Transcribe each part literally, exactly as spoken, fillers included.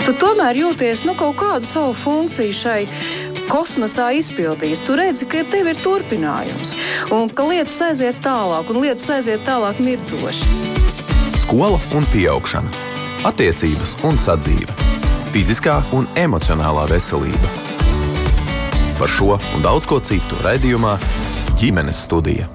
tu tomēr jūties nu, kaut kādu savu funkciju šai kosmosā izpildījis. Tu redzi, ka tev ir turpinājums un ka lietas aiziet tālāk un lietas aiziet tālāk mirdzoši. Skola un pieaugšana, attiecības un sadzīve, fiziskā un emocionālā veselība. Par šo un daudz ko citu raidījumā Ģimenes studija.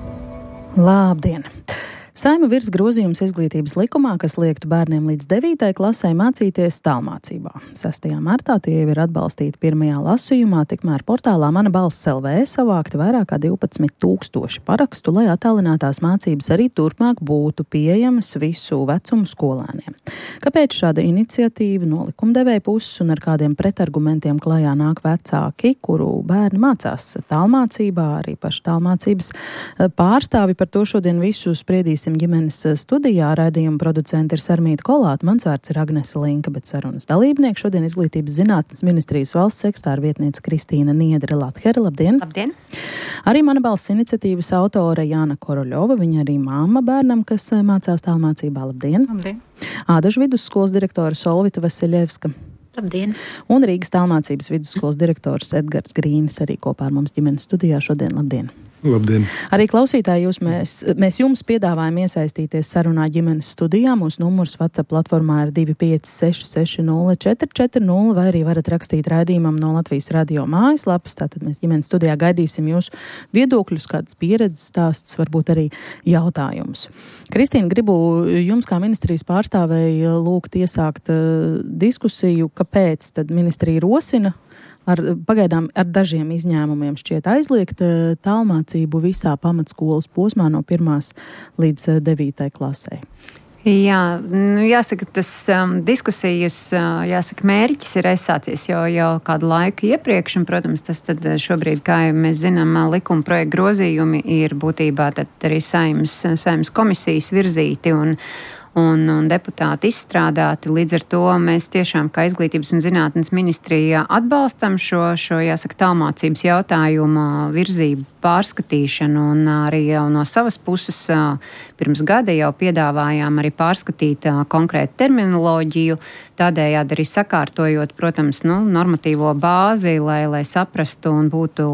Labdien! Saima virs grozījums izglītības likumā, kas liektu bērniem līdz devītai klasē mācīties tālmācībā. sestajā martā tie jau ir atbalstīti pirmajā lasījumā, tikmēr portālā Mana balss L V savākti vairāk kā divpadsmit tūkstoši parakstu, lai attālinātās mācības arī turpmāk būtu pieejamas visu vecumu skolēniem. Kāpēc šāda iniciatīva no likumdevēja puses un ar kādiem pretargumentiem klajā nāk vecāki, kuru bērni mācās tālmācībā, arī paši tālmācības pārstāvi? Par to šodien visu spriedīs Ģimenes studijā. Raidījuma producenti ir Sarmīta Kolāta, mans vārds ir Agnese Linka, bet sarunas dalībnieki šodien Izglītības zinātnes ministrijas valsts sekretāra vietniece Kristīna Niedre Lathere. Labdien! Labdien! Arī Mana balss iniciatīvas autore Jāna Koroļova, viņa arī māma bērnam, kas mācās tālmācībā. Labdien! Labdien! Ādažu vidusskolas direktore Solvita Vaseļevska. Labdien! Un Rīgas tālmācības vidusskolas direktors Edgars Grīnis arī kopā ar mums Ģimenes studijā šodien. Labdien! Labdien! Arī klausītāji, jūs, mēs, mēs jums piedāvājam iesaistīties sarunā Ģimenes studijā. Mūsu numurs WhatsApp platformā ir divi pieci seši seši nulle četri četri nulle, vai arī varat rakstīt raidījumam no Latvijas radio mājaslapas. Tātad mēs Ģimenes studijā gaidīsim jūsu viedokļus, kādas pieredzes stāstus, varbūt arī jautājumus. Kristīna, gribu jums kā ministrijas pārstāvēji lūgt iesākt uh, diskusiju, kāpēc tad ministrija rosina Ar, pagaidām ar dažiem izņēmumiem šķiet aizliegt tālmācību visā pamatskolas posmā no pirmās līdz devītai klasē. Jā, nu jāsaka, tas um, diskusijas, uh, jāsaka, mērķis ir aizsācies jau, jau kādu laiku iepriekš, un, protams, tas tad šobrīd, kā jau mēs zinām, likuma projekta grozījumi ir būtībā tad arī Saeimas, Saeimas komisijas virzīti un Un, un deputāti izstrādāti. Līdz ar to mēs tiešām kā Izglītības un zinātnes ministrija atbalstam šo, šo jāsaka, tālmācības jautājumu virzību pārskatīšanu, un arī jau no savas puses pirms gada jau piedāvājām arī pārskatīt konkrētu terminoloģiju, tādējādi arī sakārtojot, protams, nu, normatīvo bāzi, lai, lai saprastu un būtu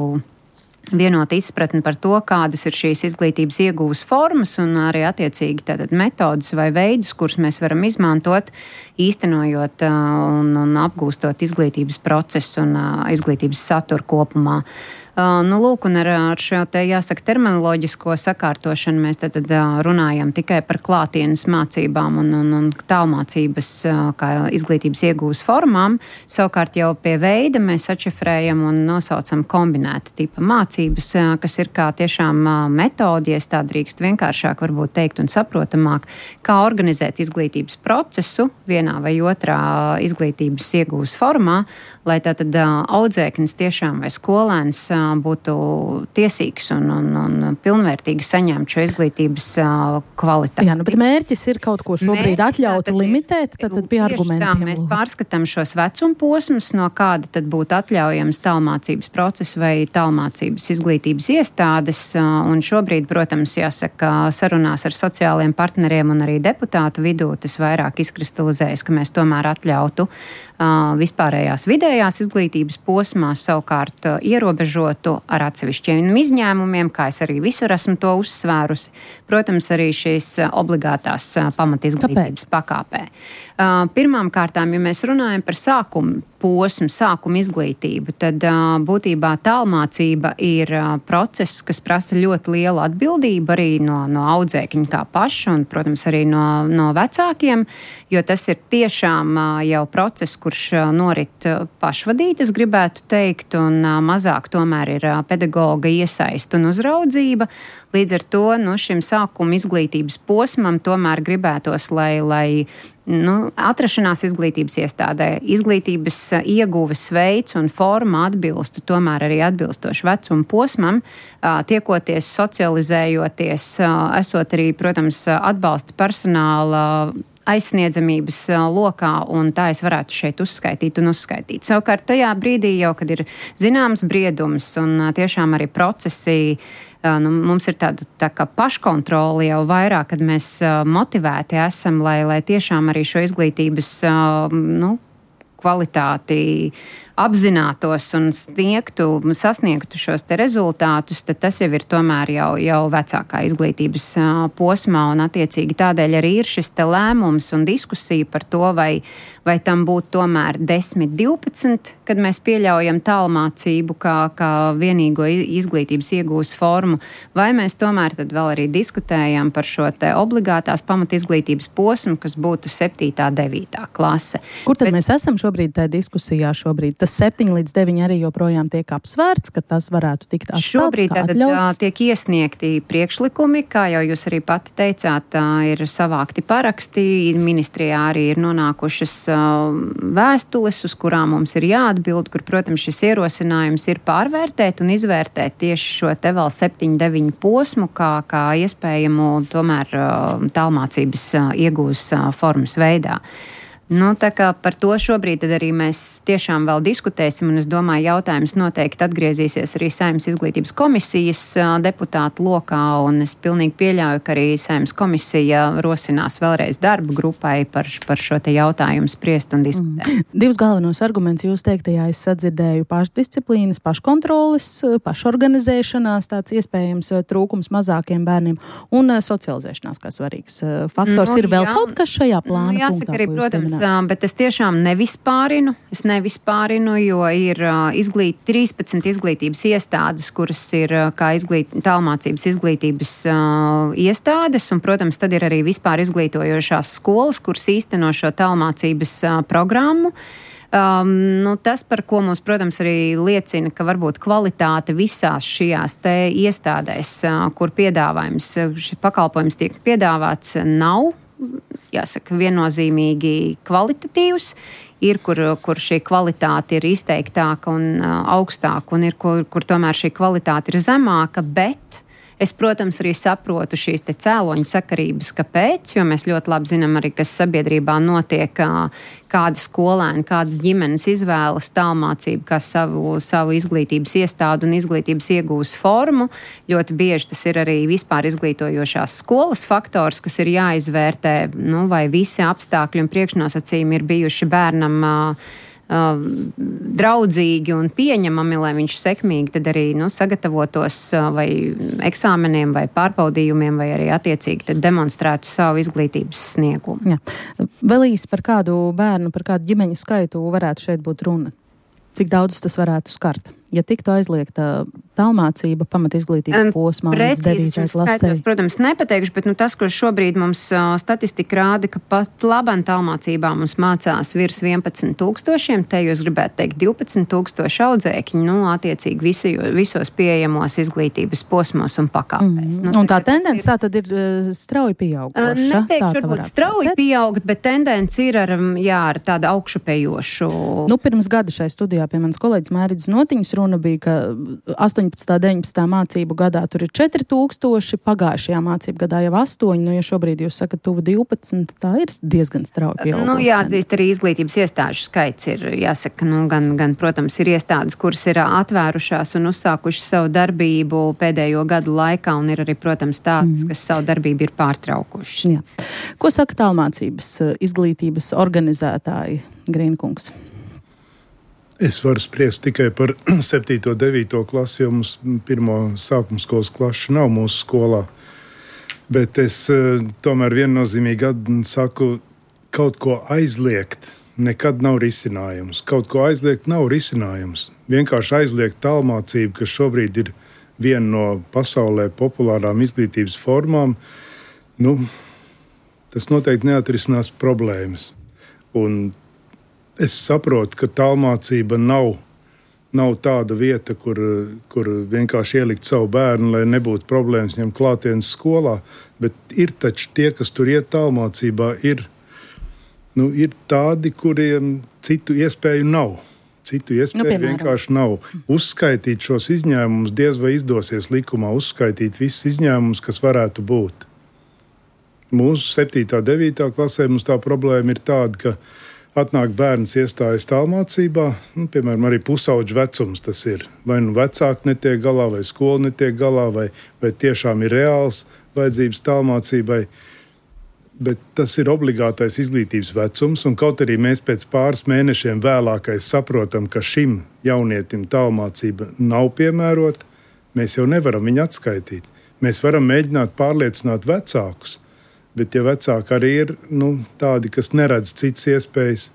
vienota izpratne par to, kādas ir šīs izglītības iegūves formas un arī attiecīgi tātad metodas vai veidus, kurus mēs varam izmantot, īstenojot un, un apgūstot izglītības procesu un izglītības saturu kopumā. Uh, nu, lūk, un ar, ar šo te, jāsaka, terminoloģisko sakārtošanu mēs tad, tad runājam tikai par klātienes mācībām un, un, un tālmācības kā izglītības iegūves formām. Savukārt jau pie veida mēs atšifrējam un nosaucam kombinēta tipa mācības, kas ir kā tiešām metodi, ja es tā drīkst vienkāršāk varbūt teikt un saprotamāk, kā organizēt izglītības procesu vienā vai otrā izglītības iegūves formā, lai tātad audzēknis tiešām vai skolēns būtu tiesīgs un, un, un pilnvērtīgi saņemt šo izglītības uh, kvalitāti. Jā, nu, bet mērķis ir kaut ko šobrīd mērķis, atļautu tātad, limitēt, tad, tad pie argumentiem. Tā, mēs pārskatām šos vecuma posmus, no kāda tad būtu atļaujams tālmācības procesa vai tālmācības izglītības iestādes, un šobrīd, protams, jāsaka, sarunās ar sociālajiem partneriem un arī deputātu vidū tas vairāk izkristalizējas, ka mēs tomēr atļautu uh, vispārējās vidējās izglītības posmās savukārt uh, ierobežot ar atsevišķiem izņēmumiem, kā es arī visur esmu to uzsvērusi. Protams, arī šīs obligātās pamatizglītības pakāpē. Pirmām kārtām, ja mēs runājam par sākumu posmu, sākuma izglītību, tad būtībā tālmācība ir process, kas prasa ļoti lielu atbildību arī no, no audzēkņa kā paša un, protams, arī no, no vecākiem, jo tas ir tiešām jau process, kurš norit pašvadīt, es gribētu teikt, un mazāk tomēr ir pedagoga iesaist un uzraudzība. Līdz ar to no šim sākuma izglītības posmam tomēr gribētos, lai, lai nu, atrašanās izglītības iestādē, izglītības ieguves veids un forma atbilstu tomēr arī atbilstoši vecuma posmam, tiekoties, socializējoties, esot arī, protams, atbalsta personāla aizsniedzamības lokā, un tā es varētu šeit uzskaitīt un uzskaitīt. Savukārt tajā brīdī jau, kad ir zināms briedums un tiešām arī procesi, nu, mums ir tāda tā kā paškontrola jau vairāk, kad mēs motivēti esam, lai, lai tiešām arī šo izglītības, nu, kvalitāti apzinātos un sniegtu, sasniegtu šos te rezultātus, tad tas jau ir tomēr jau, jau vecākā izglītības posmā, un attiecīgi tādēļ arī ir šis te lēmums un diskusija par to, vai, vai tam būtu tomēr desmit, divpadsmit, kad mēs pieļaujam tālmācību kā, kā vienīgo izglītības iegūs formu, vai mēs tomēr tad vēl arī diskutējam par šo te obligātās pamatizglītības posmu, kas būtu septītā, devītā klase. Kur tad Bet, mēs esam šobrīd tajā diskusijā šobrīd? Tas septiņi līdz deviņi arī joprojām tiek apsvērts, ka tas varētu tikt atstāts, šobrīd kā tad atļauts? tiek iesniegti priekšlikumi, kā jau jūs arī pati teicāt, ir savākti paraksti, ministrijā arī ir nonākušas vēstules, uz kurām mums ir jāatbild, kur, protams, šis ierosinājums ir pārvērtēt un izvērtēt tieši šo te vēl septiņu, deviņu posmu, kā, kā iespējamu tomēr tālmācības iegūs formas veidā. Nu, tā kā par to šobrīd tad arī mēs tiešām vēl diskutēsim, un es domāju, jautājums noteikti atgriezīsies arī Saeimas izglītības komisijas deputātu lokā, un es pilnīgi pieļauju, ka arī Saeimas komisija rosinās vēlreiz darba grupai par, par šo te jautājumu spriest un diskutēt. Mm. Divus galvenos argumentus jūs teiktajā es sadzirdēju: pašdisciplīnas, paškontroles, pašorganizēšanās, tāds iespējams trūkums mazākiem bērniem, un socializēšanās kā svarīgs faktors. Nu, ir vēl jā, kaut kas šajā plāna nu, jāsaka, punktā, arī, protams, bet es tiešām nevispārinu, es nevispārinu, jo ir izglīt, trīspadsmit izglītības iestādes, kuras ir kā izglīt, tālmācības izglītības uh, iestādes, un, protams, tad ir arī vispār izglītojošās skolas, kuras īsteno šo tālmācības uh, programmu. Um, nu, tas, par ko mums, protams, arī liecina, ka varbūt kvalitāte visās šajās te iestādēs, uh, kur piedāvājums, šis pakalpojums tiek piedāvāts, nav, jāsaka, viennozīmīgi kvalitatīvs. Ir, kur, kur šī kvalitāte ir izteiktāka un uh, augstāka, un ir, kur, kur tomēr šī kvalitāte ir zemāka, bet es, protams, arī saprotu šīs te cēloņu sakarības, kāpēc, jo mēs ļoti labi zinām arī, kas sabiedrībā notiek, kāda skolēna, kādas ģimenes izvēlas tālmācību kā savu, savu izglītības iestādu un izglītības iegūs formu. Ļoti bieži tas ir arī vispār izglītojošās skolas faktors, kas ir jāizvērtē, nu, vai visi apstākļi un priekšnosacījumi ir bijuši bērnam uh, Uh, draudzīgi un pieņemami, lai viņš sekmīgi tad arī nu, sagatavotos uh, vai eksāmeniem vai pārbaudījumiem, vai arī attiecīgi tad demonstrētu savu izglītības sniegumu. Jā. Vēl īsi par kādu bērnu, par kādu ģimeņu skaitu varētu šeit būt runa? Cik daudz tas varētu skart? Ja tiktu aizliegta tālmācība pamatizglītības posmā līdz devītai klasei? Protams, nepateikšu, bet nu, tas, ko šobrīd mums uh, statistika rāda, ka pat labam tālmācībā mums mācās virs vienpadsmit tūkstošiem, te jūs gribētu teikt divpadsmit tūkstoši audzēkņi, nu, attiecīgi visi, visos pieejamos izglītības posmos un pakāpēs. Mm. Nu, un tā tendence ir... tā tad ir uh, strauji pieauguša? Uh, neteikšu, varbūt strauji pieaugt, bet tendence ir ar, jā, ar tādu augšupējošu. Nu, pirms gada šai studijā pie manas kolēģis Mērķis Notiņas runa bija, ka astoņpadsmitā, deviņpadsmitā mācību gadā tur ir četri tūkstoši, pagājušajā mācību gadā jau astoņi, nu, ja šobrīd jūs sakat tuvu divpadsmit, tā ir diezgan strauji pieauguši. Nu, jāatzīst, arī izglītības iestāžu skaits ir, jāsaka, nu, gan, gan, protams, ir iestādes, kuras ir atvērušās un uzsākuši savu darbību pēdējo gadu laikā, un ir arī, protams, tādas, mm. kas savu darbību ir pārtraukušas. Jā. Ko saka tālmācības izglītības organizētāji, Grīnkungs? Es varu spriest tikai par septīto, devīto klasi, jo mums pirmo sākuma skolas klašu nav mūsu skolā. Bet es tomēr viennozīmīgi saku, kaut ko aizliegt nekad nav risinājums. Kaut ko aizliegt nav risinājums. Vienkārši aizliegt tālmācību, kas šobrīd ir viena no pasaulē populārām izglītības formām, nu, tas noteikti neatrisinās problēmas. Un es saprotu, ka tālmācība nav, nav tāda vieta, kur, kur vienkārši ielikt savu bērnu, lai nebūtu problēmas viņam klātienes skolā, bet ir taču tie, kas tur iet tālmācībā, ir, nu, ir tādi, kuriem citu iespēju nav. Citu iespēju nu, vienkārši nav. Uzskaitīt šos izņēmumus diez vai izdosies likumā, uzskaitīt visus izņēmumus, kas varētu būt. Mūsu septītā, devītā klasē mums tā problēma ir tāda, ka atnāk bērns iestājas tālmācībā, nu, piemēram, arī pusauģu vecums tas ir. Vai nu vecāki netiek galā, vai skola netiek galā, vai, vai tiešām ir reāls vajadzības tālmācībai. bet tas ir obligātais izglītības vecums, un kaut arī mēs pēc pāris mēnešiem vēlākais saprotam, ka šim jaunietim tālmācība nav piemērota, mēs jau nevaram viņu atskaitīt. Mēs varam mēģināt pārliecināt vecākus, bet ja vecāki arī ir nu, tādi, kas neredz citas iespējas,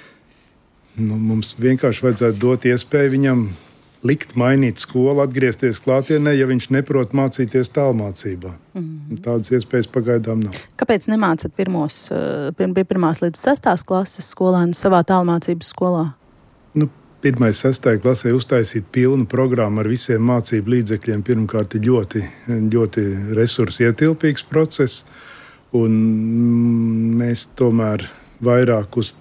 nu, mums vienkārši vajadzētu dot iespēju viņam likt mainīt skolu, atgriezties klātienē, ja viņš neprot mācīties tālmācībā. Mm. Tādas iespējas pagaidām nav. Kāpēc nemācat pirmos, pie pirmās līdz sestās klases skolēnu savā tālmācības skolā? Nu, pirmais sestajā klasē uztaisīt pilnu programmu ar visiem mācību līdzekļiem pirmkārt ir ļoti, ļoti resursu ietilpīgs process, un mēs tomēr vairāk uz,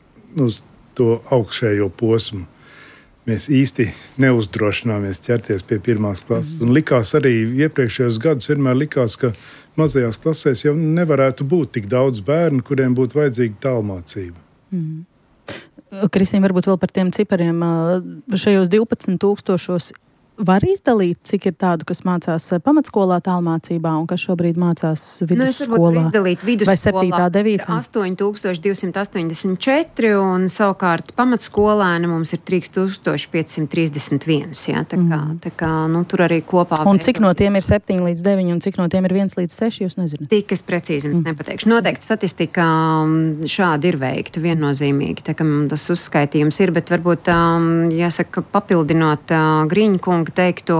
uz to augšējo posmu. Mēs īsti neuzdrošināmies ķerties pie pirmās klases. Mm. Un likās arī iepriekšējos gadus vienmēr likās, ka mazajās klasēs jau nevarētu būt tik daudz bērnu, kuriem būtu vajadzīga tālmācība. Mm. Kristīna, varbūt vēl par tiem cipariem. Šajos divpadsmit tūkstošos var izdalīt, cik ir tādu, kas mācās pamatskolā tālmācībā un kas šobrīd mācās vidusskolā? Nu, vai septītā, devītā? astoņi tūkstoši divsimt astoņdesmit četri un savukārt pamatskolēni mums ir trīs tūkstoši piecsimt trīsdesmit viens. Jā, tā kā, mm. tā kā nu, tur arī kopā... Un cik no tiem ir septiņi līdz deviņi un cik no tiem ir viens līdz seši, jūs nezināt? Tik es precīzi jums mm. nepateikšu. Noteikti statistika šādi ir veikta viennozīmīgi, tā kā tas uzskaitījums ir, bet varbūt, jāsaka, papildinot Grīņkunga teikto,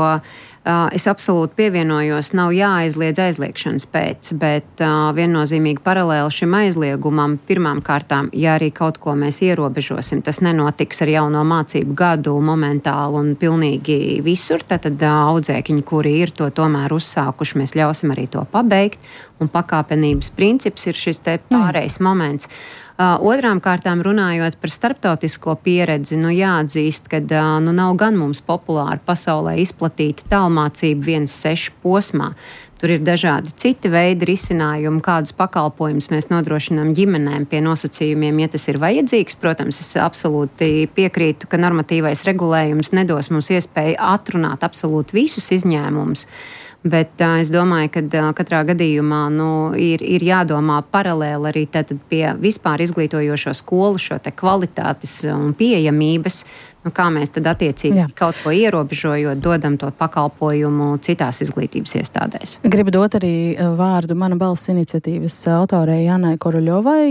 es absolūti pievienojos, nav jāaizliedz aizliegšanas pēc, bet viennozīmīgi paralēli šim aizliegumam pirmām kārtām, ja arī kaut ko mēs ierobežosim, tas nenotiks ar jauno mācību gadu momentāli un pilnīgi visur, tad audzēkiņi, kuri ir to tomēr uzsākuši, mēs ļausim arī to pabeigt, un pakāpenības princips ir šis te pārējais moments. Uh, otrām kārtām runājot par starptautisko pieredzi, nu jāatzīst, ka uh, nu nav gan mums populāri pasaulē izplatīta tālmācība viens seši posmā. Tur ir dažādi citi veidi risinājumi, kādus pakalpojumus mēs nodrošinām ģimenēm pie nosacījumiem, ja tas ir vajadzīgs. Protams, es absolūti piekrītu, ka normatīvais regulējums nedos mums iespēju atrunāt absolūti visus izņēmumus. Bet uh, es domāju, ka uh, katrā gadījumā nu, ir, ir jādomā paralēli arī pie vispār izglītojošo skolu šo te kvalitātes un pieejamības, nu, kā mēs tad attiecīgi Jā. Kaut ko ierobežojot, dodam to pakalpojumu citās izglītības iestādēs. Gribu dot arī vārdu Mana balss iniciatīvas autorei Jānai Koruļovai.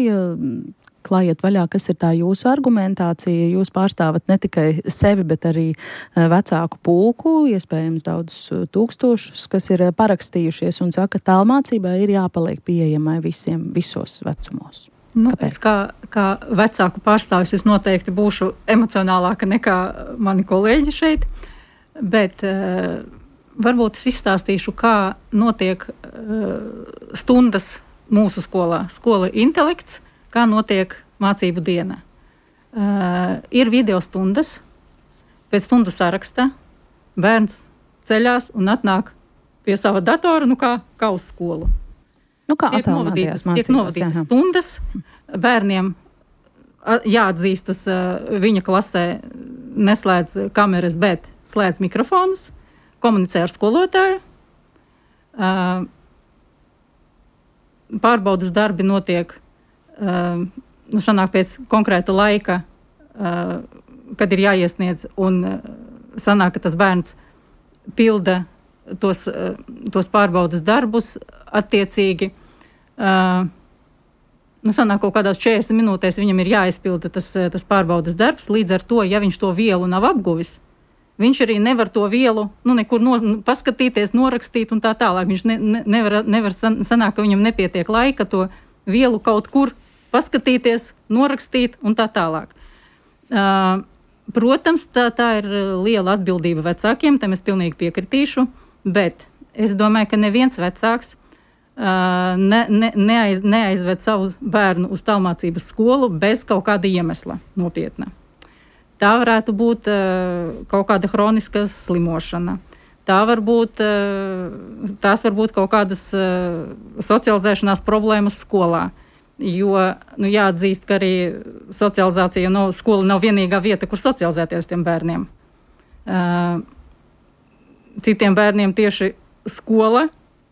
Klājiet vaļā, kas ir tā jūsu argumentācija. Jūs pārstāvat ne tikai sevi, bet arī vecāku pulku, iespējams daudzus tūkstošus, kas ir parakstījušies un saka, ka tālmācībai ir jāpaliek pieejamai visiem, visos vecumos. Nu, es kā, kā vecāku pārstāvis es noteikti būšu emocionālāka nekā mani kolēģi šeit, bet uh, varbūt es izstāstīšu, kā notiek uh, stundas mūsu skolā. Skola intelekts, kā notiek mācību diena. Uh, ir video stundas, pēc stundu saraksta bērns ceļās un atnāk pie sava datora, nu kā, kā uz skolu. Nu kā attālinātajās mācībās. Tiek novadītas stundas, bērniem jāatzīstas, uh, viņa klasē neslēdz kameras, bet slēdz mikrofonus, komunicē ar skolotāju. Uh, pārbaudas darbi notiek Uh, nu, sanāk pēc konkrēta laika, uh, kad ir jāiesniedz, un uh, sanāk, ka tas bērns pilda tos, uh, tos pārbaudas darbus attiecīgi. Uh, nu, sanāk, kaut kādās četrdesmit minūtēs viņam ir jāizpilda tas, tas pārbaudas darbs, līdz ar to, ja viņš to vielu nav apguvis, viņš arī nevar to vielu nu, nekur no, paskatīties, norakstīt un tā tālāk. Viņš ne, ne, nevar, nevar san, sanāk, ka viņam nepietiek laika to vielu kaut kur paskatīties, norakstīt un tā tālāk. Uh, protams, tā, tā ir liela atbildība vecākiem, tam es pilnīgi piekritīšu, bet es domāju, ka neviens vecāks uh, ne, ne, neaiz, neaizved savu bērnu uz tālmācības skolu bez kaut kāda iemesla nopietna. Tā varētu būt uh, kaut kāda hroniska slimošana. Tā var būt, uh, tās var būt kaut kādas uh, socializēšanās problēmas skolā. Jo nu, jāatzīst, ka arī socializācija nav, skola nav vienīgā vieta, kur socializēties tiem bērniem. Uh, citiem bērniem tieši skola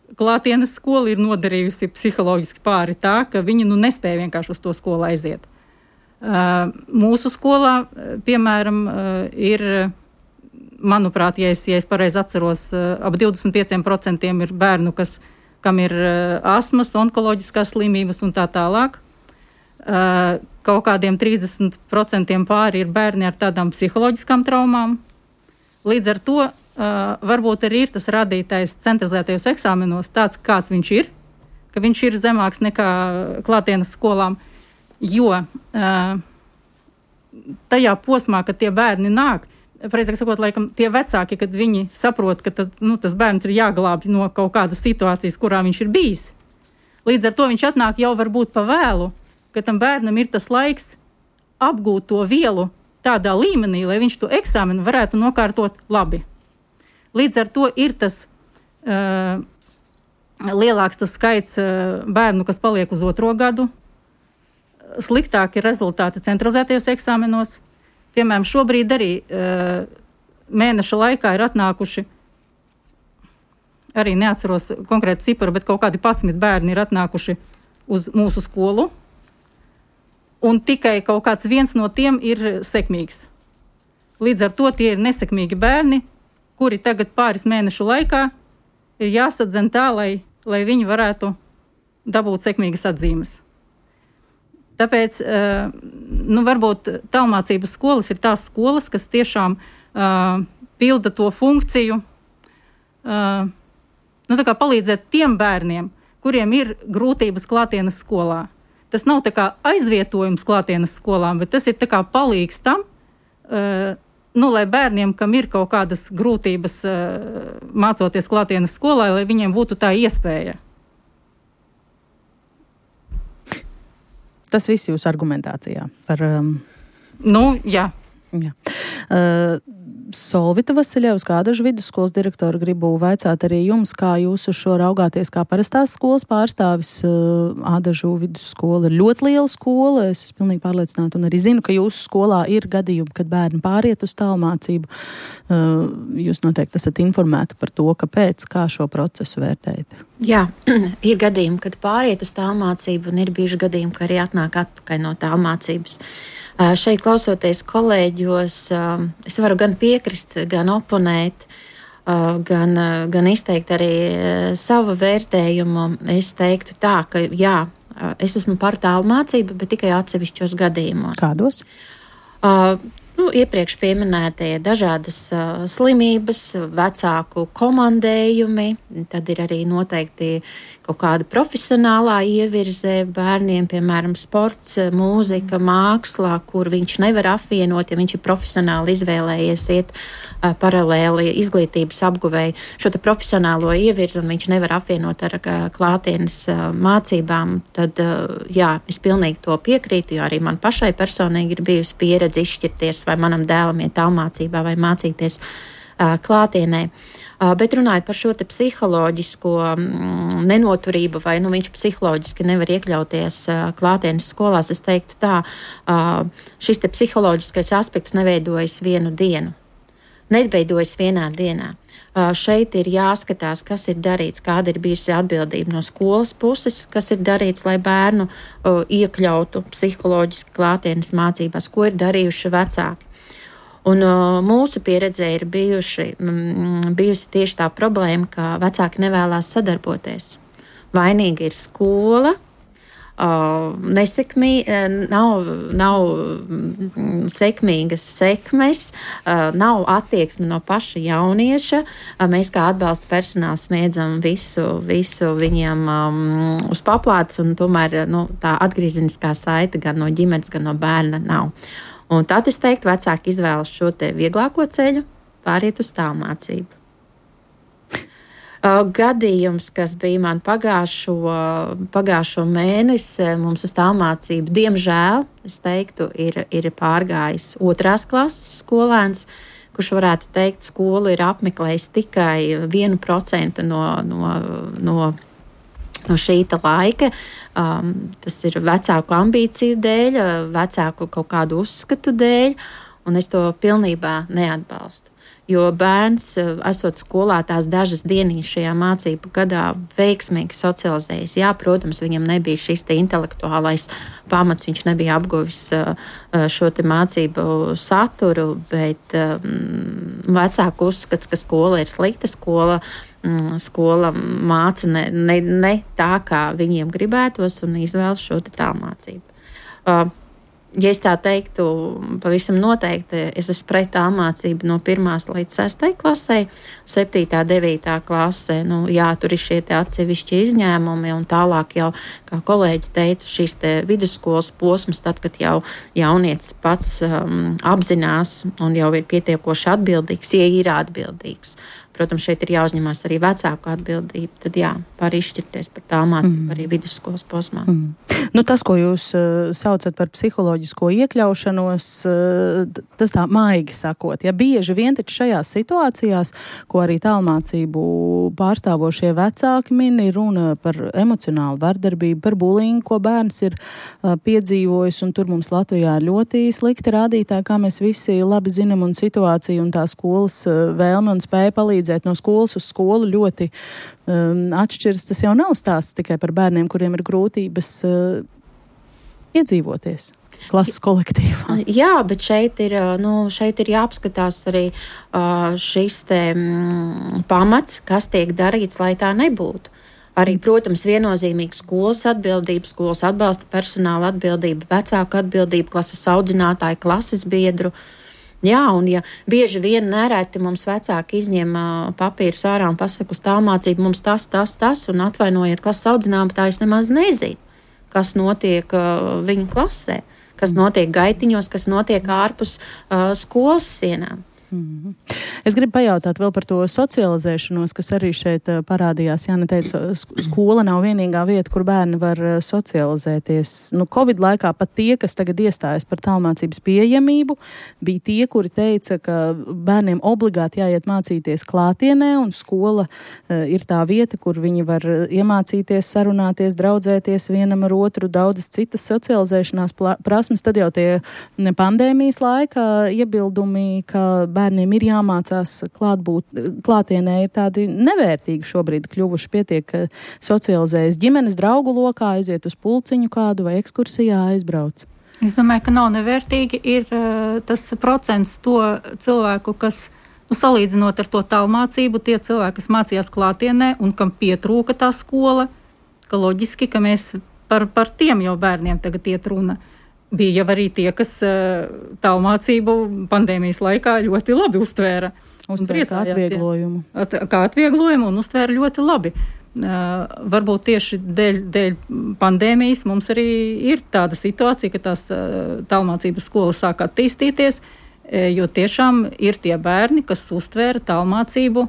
klātienes skola ir nodarījusi psiholoģiski pāri tā, ka viņi nu nespēja vienkārši uz to skolu aiziet. Uh, mūsu skolā, piemēram, uh, ir, manuprāt, ja es, ja es pareizi atceros, uh, ap divdesmit pieciem procentiem ir bērnu, kas, kam ir uh, astmas, onkoloģiskās slimības un tā tālāk. Uh, kaut kādiem trīsdesmit procentiem pāri ir bērni ar tādām psiholoģiskām traumām. Līdz ar to uh, varbūt arī ir tas rādītājs centralizētajos eksāmenos tāds, kāds viņš ir, ka viņš ir zemāks nekā klātienes skolām, jo uh, tajā posmā, kad tie bērni nāk, precīzāk sakot, laikam tie vecāki, kad viņi saprot, ka tad, nu, tas bērns ir jāglābj no kaut kādas situācijas, kurā viņš ir bijis. Līdz ar to viņš atnāk jau varbūt pa vēlu, ka tam bērnam ir tas laiks apgūt to vielu tādā līmenī, lai viņš to eksāmenu varētu nokārtot labi. Līdz ar to ir tas uh, lielāks tas skaits uh, bērnu, kas paliek uz otro gadu, sliktāki rezultāti centralizētajos eksāmenos. Piemēram, šobrīd arī uh, mēneša laikā ir atnākuši, arī neatceros konkrētu ciparu, bet kaut kādi padsmit bērni ir atnākuši uz mūsu skolu, un tikai kaut kāds viens no tiem ir sekmīgs. Līdz ar to tie ir nesekmīgi bērni, kuri tagad pāris mēnešu laikā ir jāsadzen tā, lai, lai viņi varētu dabūt sekmīgas atzīmes. Tāpēc, nu, varbūt tālmācības skolas ir tās skolas, kas tiešām uh, pilda to funkciju, uh, nu, tā kā palīdzēt tiem bērniem, kuriem ir grūtības klātienes skolā. Tas nav tā kā aizvietojums klātienes skolām, bet tas ir tā kā palīgs tam, uh, nu, lai bērniem, kam ir kaut kādas grūtības uh, mācoties klātienes skolā, lai viņiem būtu tā iespēja. Tas viss jūsu argumentācijā par... Um... Nu, jā. jā. Uh, Solvita Vasiļevska, Ādažu vidusskolas direktora, gribu vaicāt arī jums, kā jūs uz šo raugāties, kā parastās skolas pārstāvis. Uh, Ādažu vidusskola ir ļoti liela skola, es esmu pilnīgi pārliecināta, un arī zinu, ka jūsu skolā ir gadījumi, kad bērni pāriet uz tālmācību. Uh, jūs noteikti esat informēti par to, kāpēc, kā šo procesu vērtējat. Jā, ir gadījumi, kad pāriet uz tālmācību, un ir bijuši gadījumi, ka arī atnāk atpakaļ no tālmācības. Uh, šeit klausoties kolēģos, uh, es varu gan piekrist, gan oponēt, uh, gan, uh, gan izteikt arī uh, savu vērtējumu. Es teiktu tā, ka jā, uh, es esmu par tālmācību, bet tikai atsevišķos gadījumos. Kādos? Uh, Nu, iepriekš pieminētie dažādas uh, slimības, vecāku komandējumi, tad ir arī noteikti kaut kāda profesionālā ievirze bērniem, piemēram, sports, mūzika, mākslā, kur viņš nevar apvienot, ja viņš ir profesionāli izvēlējies iet uh, paralēli izglītības apguvēji šo te profesionālo ievirzi, un viņš nevar apvienot ar uh, klātienes uh, mācībām, tad, uh, jā, es pilnīgi to piekrītu, jo arī man pašai personīgi ir bijusi pieredze izšķirties, vai manam dēlam iet tālmācībā vai mācīties uh, klātienē. Uh, bet runājot par šo te psiholoģisko mm, nenoturību, vai nu, viņš psiholoģiski nevar iekļauties uh, klātienes skolās, es teiktu tā, uh, šis te psiholoģiskais aspekts neveidojas vienu dienu. Neveidojas vienā dienā. Uh, šeit ir jāskatās, kas ir darīts, kāda ir bijusi atbildība no skolas puses, kas ir darīts, lai bērnu uh, iekļautu psiholoģiski klātienes mācībās, ko ir darījuši vecāki. Un uh, mūsu pieredzē ir bijuši, mm, bijusi tieši tā problēma, ka vecāki nevēlās sadarboties. Vainīga ir skola, uh, nesekmī, nav, nav sekmīgas sekmes, uh, nav attieksme no paša jaunieša. Uh, mēs kā atbalsta personāls sniedzam visu, visu viņiem um, uz paplātes, un tomēr nu, tā atgriezeniskā saite gan no ģimenes, gan no bērna nav. Un tad es teiktu, vecāki izvēlas šo te vieglāko ceļu, pāriet uz tālmācību. Uh, gadījums, kas bija man pagājušo, pagājušo mēnesi, mums uz tālmācību, diemžēl, es teiktu, ir, ir pārgājis otrās klases skolēns, kurš varētu teikt, skolu ir apmeklējis tikai vienu procentu no, no, no No šīta laika. Um, tas ir vecāku ambīciju dēļ, vecāku kaut kādu uzskatu dēļ, un es to pilnībā neatbalstu. Jo bērns, esot skolā tās dažas dienas šajā mācību gadā, veiksmīgi socializējas. Jā, protams, viņam nebija šis te intelektuālais pamats, viņš nebija apguvis šo te mācību saturu, bet um, vecāku uzskats, ka skola ir slikta skola, um, skola māca ne, ne, ne tā, kā viņiem gribētos, un izvēlas šo te tālmācību. Uh, Ja es tā teiktu, pavisam noteikti, es esmu pret tālmācību no pirmās līdz sestai klasē, septītā, devītā klasē. Nu, jā, tur ir šie te atsevišķi izņēmumi, un tālāk jau, kā kolēģi teica, šīs te vidusskolas posms, tad, kad jau jaunietis pats um, apzinās un jau ir pietiekoši atbildīgs, ja ir atbildīgs. Protams, šeit ir jāuzņemās arī vecāku atbildību. Tad jā, var izšķirties par tālmācību mm. arī vidusskolas posmā. Mm. Nu, tas, ko jūs uh, saucat par psiholoģisko iekļaušanos, uh, tas tā maigi sakot. Ja bieži vien taču šajās situācijās, ko arī tālmācību pārstāvošie vecāki min, ir runa par emocionālu vardarbību, par bulingu, ko bērns ir uh, piedzīvojis, un tur mums Latvijā ir ļoti slikti rādītāji, kā mēs visi labi zinām, un situācija un tā skolas uh, vēlme un spēja palīdzēt no skolas uz skolu ļoti um, atšķiras. Tas jau nav stāsts tikai par bērniem, kuriem ir grūtības uh, iedzīvoties klases kolektīvā. Jā, bet šeit ir, nu, šeit ir jāapskatās arī uh, šis te mm, pamats, kas tiek darīts, lai tā nebūtu. Arī, protams, viennozīmīgi skolas atbildība, skolas atbalsta personāla atbildība, vecāku atbildība, klases audzinātāju, klases biedru. Jā, un ja bieži vien nereti mums vecāki izņem uh, papīrus ārā un pasaka uz tālmācību, mums tas, tas, tas, un atvainojiet, klases audzinātājs nemaz nezina, kas notiek uh, viņa klasē, kas notiek gaitiņos, kas notiek ārpus uh, skolas sienām. Mm-hmm. Es gribu pajautāt vēl par to socializēšanos, kas arī šeit uh, parādījās. Jāna teica, skola nav vienīgā vieta, kur bērni var uh, socializēties. Nu, Covid laikā pat tie, kas tagad iestājas par tālmācības pieejamību, bija tie, kuri teica, ka bērniem obligāti jāiet mācīties klātienē, un skola uh, ir tā vieta, kur viņi var uh, iemācīties, sarunāties, draudzēties vienam ar otru, daudzas citas socializēšanās prasmes. Tad jau tie pandēmijas laika iebildumi, ka bērniem ir jāmācās klātbūt, klātienē ir tādi nevērtīgi šobrīd kļuvuši, pietiek, ka socializējas ģimenes draugu lokā, aiziet uz pulciņu kādu vai ekskursijā aizbrauc. Es domāju, ka nav nevērtīgi ir uh, tas procents to cilvēku, kas, nu, salīdzinot ar to tālmācību, tie cilvēki, kas mācījās klātienē un kam pietrūka tā skola, ka loģiski, ka mēs par, par tiem jau bērniem tagad iet runa. Bija jau arī tie, kas tālmācību pandēmijas laikā ļoti labi uztvēra. Uztvēra kā atvieglojumu. At, kā atvieglojumu un uztvēra ļoti labi. Uh, varbūt tieši dēļ, dēļ pandēmijas mums arī ir tāda situācija, ka tās uh, tālmācības skolas sāk attīstīties, uh, jo tiešām ir tie bērni, kas uztvēra tālmācību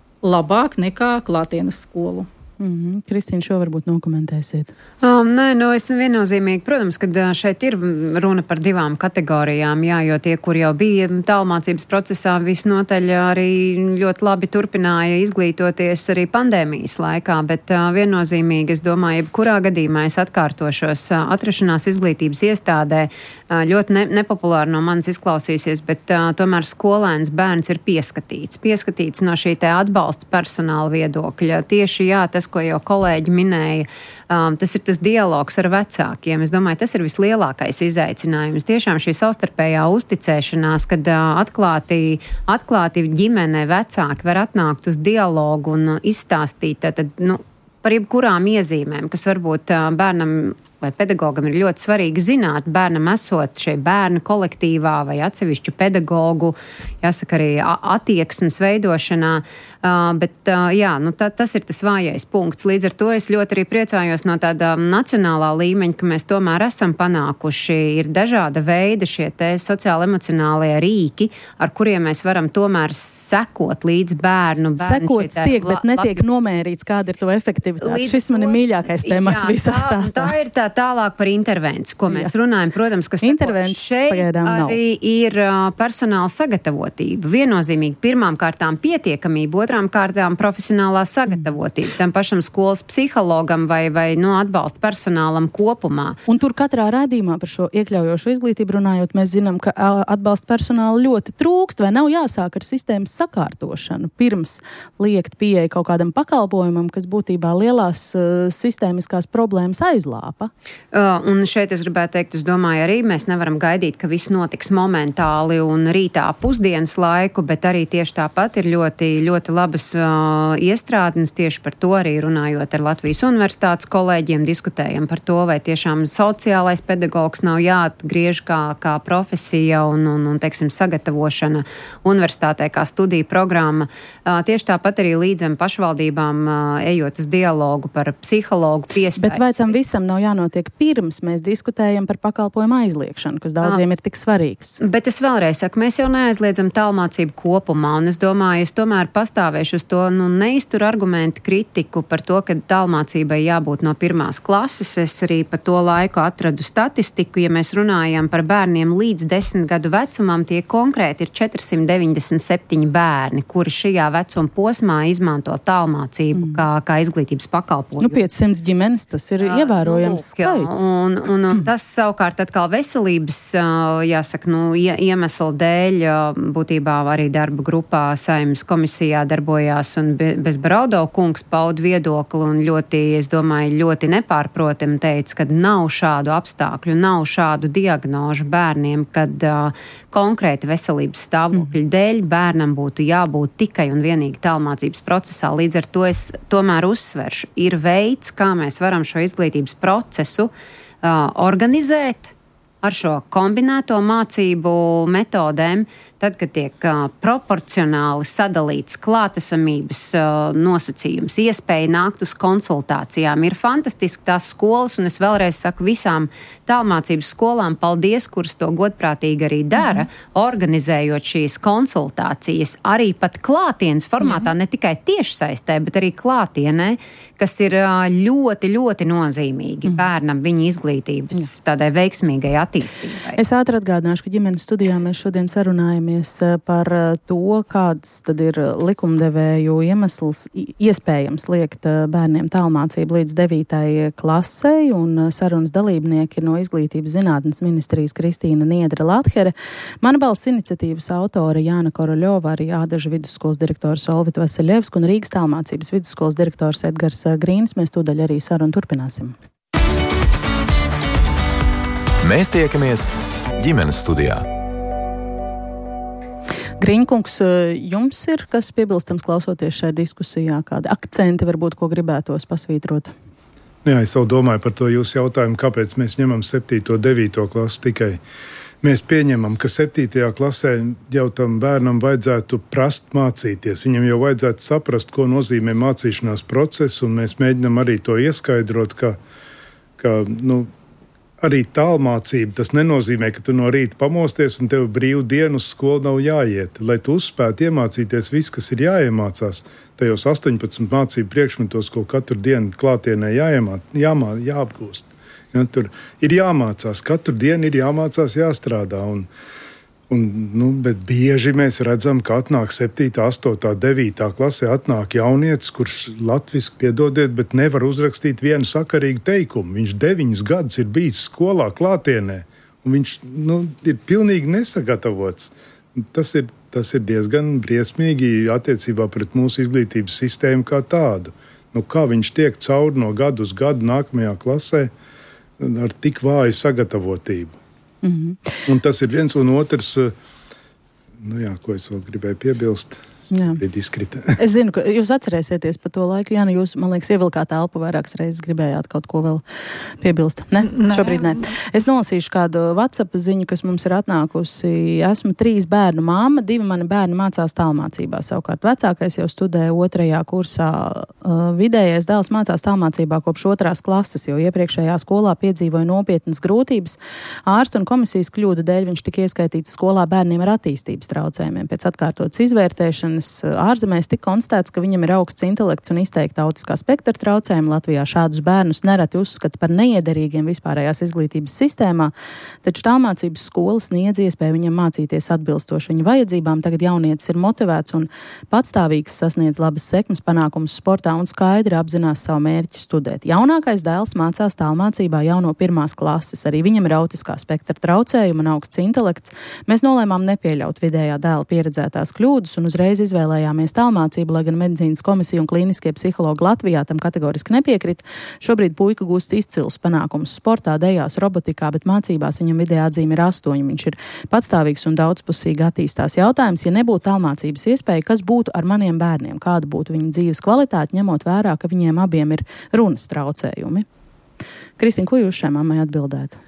labāk nekā klātienes skolu. Mm-hmm. Kristīna, šo varbūt nokomentēsiet. Um, nē, nu es viennozīmīgi, protams, ka šeit ir runa par divām kategorijām, jā, jo tie, kur jau bija tālmācības procesā, visnotaļ arī ļoti labi turpināja izglītoties arī pandēmijas laikā, bet uh, viennozīmīgi, es domāju, jebkurā gadījumā es atkārtošos uh, atrašanās izglītības iestādē, uh, ļoti ne, nepopulāri no manis izklausīsies, bet uh, tomēr skolēns bērns ir pieskatīts, pieskatīts no šī te atbalsta personāla viedokļa. Tieši, jā, tas, ko jau kolēģi minēja, um, tas ir tas dialogs ar vecākiem. Es domāju, tas ir vislielākais izaicinājums. Tiešām šī savstarpējā uzticēšanās, kad uh, atklāti, atklāti ģimene, vecāki var atnākt uz dialogu un uh, izstāstīt tad, nu, par jebkurām iezīmēm, kas varbūt uh, bērnam vai pedagogam ir ļoti svarīgi zināt, bērnam esot šeit bērnu kolektīvā vai atsevišķu pedagogu, jāsaka arī attieksmes veidošanā, uh, bet uh, jā, nu tā, tas ir tas vājais punkts. Līdz ar to es ļoti arī priecājos no tāda nacionālā līmeņa, ka mēs tomēr esam panākuši, ir dažāda veida šie te sociāli-emocionālie rīki, ar kuriem mēs varam tomēr sekot līdz bērnu. Sekots tiek, bet netiek nomērīts, kāda ir to efektivitāte. Šis man ir mīļākais temats visā stāstā. Tā ir tā Tālāk par intervenciju, ko mēs Jā. runājam. Protams, ka šeit arī ir personāla sagatavotība. Viennozīmīgi pirmām kārtām pietiekamība, otrām kārtām profesionālā sagatavotība. Mm. Tam pašam skolas psihologam vai, vai no atbalsta personālam kopumā. Un tur katrā raidījumā par šo iekļaujošo izglītību runājot, mēs zinām, ka atbalsta personāla ļoti trūkst, vai nav jāsāk ar sistēmas sakārtošanu pirms liekt pieeja kaut kādam pakalpojumam, kas būtībā lielās uh, sistēmiskās problēmas aizlāpa. Uh, un šeit es gribētu teikt, es domāju arī, mēs nevaram gaidīt, ka viss notiks momentāli un rītā pusdienas laiku, bet arī tieši tāpat ir ļoti, ļoti labas uh, iestrādnes tieši par to arī runājot ar Latvijas universitātes kolēģiem, diskutējam par to, vai tiešām sociālais pedagogs nav jāatgriež kā, kā profesija un, un, un teiksim, sagatavošana universitātē kā studiju programma. Uh, tieši tāpat arī līdzam pašvaldībām uh, ejot uz dialogu par psihologu piesaisti. Bet vai tam visam nav jānotiek pirms mēs diskutējam par pakalpojumu aizliekšanu, kas daudziem uh, ir tik svarīgs? Bet es vēlreiz saku, mēs jau neaizliedzam tālmācību kopumā, un es domāju, es tomēr pastāvēšu uz to, nu, neizturu argumentu kritiku par to, ka tālmācībai jābūt no pirmās klases. Es arī pa to laiku atradu statistiku, ja mēs runājam par bērniem līdz desmit gadu vecumam, tie konkrēti ir četri simti deviņdesmit septiņi bērni, kuri šajā vecuma posmā izmanto tālmācību mm. kā, kā izglītības pakalpojumu. Nu, piecsimt ģimenes, tas ir uh, ievērojams nu, skaits. Jā, un, un, un tas savukārt atkal veselības, uh, jāsaka, nu, iemesla dēļ, uh, būtībā arī darba grupā Saeimas komisijā darbojās un be, bez Braudo kungs pauda viedokli un ļoti, es domāju, ļoti nepārprotami teica, ka nav šādu apstākļu, nav šādu diagnožu bērniem, kad uh, konkrēti veselības stāvokļa mm. dēļ bērnam būtu jābūt tikai un vienīgi tālmācības procesā. Līdz ar to es tomēr uzsveršu, ir veids, kā mēs varam šo izglītības procesu uh, organizēt ar šo kombinēto mācību metodēm, tad, kad tiek uh, proporcionāli sadalīts klātesamības uh, nosacījums, iespēja nākt uz konsultācijām. Ir fantastiski tās skolas, un es vēlreiz saku visām tālmācības skolām paldies, kuras to godprātīgi arī dara, mm-hmm. organizējot šīs konsultācijas, arī pat klātienes formātā, mm-hmm. ne tikai tiešsaistē, bet arī klātienē, kas ir uh, ļoti, ļoti nozīmīgi mm-hmm. bērnam viņa izglītības mm-hmm. tādai veiksmīgai attīstībai. Es ātri atgādināšu, ka ģimenes studijā mēs šodien sarunājamies par to, kāds tad ir likumdevēju iemesls iespējams liekt bērniem tālmācību līdz devītai klasei, un sarunas dalībnieki no Izglītības zinātnes ministrijas Kristīna Niedra Lathere, Mana balss iniciatīvas autore Jāna Koroļova, arī Ādažu vidusskolas direktors Olvita Vaseļevska un Rīgas tālmācības vidusskolas direktors Edgars Grīns. Mēs tūdaļ arī sarunu turpināsim. Mēs tiekamies ģimenes studijā. Grīņkungs, jums ir kas piebilstams klausoties šajā diskusijā? Kādi akcenti varbūt, ko gribētos pasvītrot? Jā, es jau domāju par to jūsu jautājumu, kāpēc mēs ņemam septīto, devīto klasu tikai. Mēs pieņemam, ka septītajā klasē jau tam bērnam vajadzētu prast mācīties. Viņam jau vajadzētu saprast, ko nozīmē mācīšanās process, un mēs mēģinam arī to ieskaidrot, ka, ka nu, arī tālmācība, tas nenozīmē, ka tu no rīta pamosties un tev brīvu dienu uz skolu nav jāiet. Lai tu uzspētu iemācīties viss, kas ir jāiemācās, tajos astoņpadsmit mācību priekšmetos, ko katru dienu klātienē jāiemā, jāmā, jāapgūst. Ja, tur ir jāmācās, katru dienu ir jāmācās, jāstrādā. Un, un, nu, bet bieži mēs redzam, ka atnāk septītā, astotā, devītā klasē, atnāk jaunietis, kurš latviski, piedodiet, bet nevar uzrakstīt vienu sakarīgu teikumu. Viņš deviņus gadus ir bijis skolā klātienē, un viņš nu, ir pilnīgi nesagatavots. Tas ir, tas ir diezgan briesmīgi attiecībā pret mūsu izglītības sistēmu kā tādu. Nu, kā viņš tiek cauri no gadu uz gadu nākamajā klasē ar tik vāju sagatavotību. Mm-hmm. Un tas ir viens un otrs, nu jā, ko es vēl gribēju piebilst. Es zinu, ka jūs atcerēsieties par to laiku. Jāna, jūs, man liekas, ievilkāt elpu vairākas reizes, gribējāt kaut ko vēl piebilst. Ne? Nē. Šobrīd nē. Es nolasīšu kādu WhatsApp ziņu, kas mums ir atnākusi. Esmu trīs bērnu māma, divi mani bērni mācās tālmācībā. Savukārt vecākais jau studē otrajā kursā. Vidējais dēls mācās tālmācībā kopš otrās klases, jo iepriekšējā skolā piedzīvoja nopietnas grūtības. Ārstu un komisijas kļūdu dēļ viņš tika ieskaitīts skolā bērniem ar attīstības traucējumiem. Pēc atkārtotas izvērtēšanas klātienes ārzemēs, tika konstatēts, ka viņam ir augsts intelekts un izteikti autiskā spektra traucējumi. Latvijā šādus bērnus nereti uzskata par neiederīgiem vispārējās izglītības sistēmā, taču tālmācības skolas sniedz iespēju viņam mācīties atbilstoši viņa vajadzībām. Tagad jaunietis ir motivēts un patstāvīgs, sasniedz labas sekmes panākumus sportā un skaidri apzinās savu mērķi studēt. Jaunākais dēls mācās tālmācībā jau no pirmās klases. Arī viņam ir autiskā spektra traucējumi un augsts intelekts. Mēs nolēmām nepieļaut vidējā dēla pieredzētās kļūdas un uzreiz izvēlējāmies tālmācību, lai gan medicīnas komisija un klīniskie psihologi Latvijā tam kategoriski nepiekrita. Šobrīd puika gūst izcilus panākumus sportā, dejās, robotikā, bet mācībās viņam vidējā atzīme ir astoņi. Viņš ir patstāvīgs un daudzpusīgi attīstās. Jautājums, ja nebūtu tālmācības iespēja, kas būtu ar maniem bērniem? Kāda būtu viņa dzīves kvalitāte, ņemot vērā, ka viņiem abiem ir runas traucējumi? Kristīna, ko jūs šai mammai atbildētu?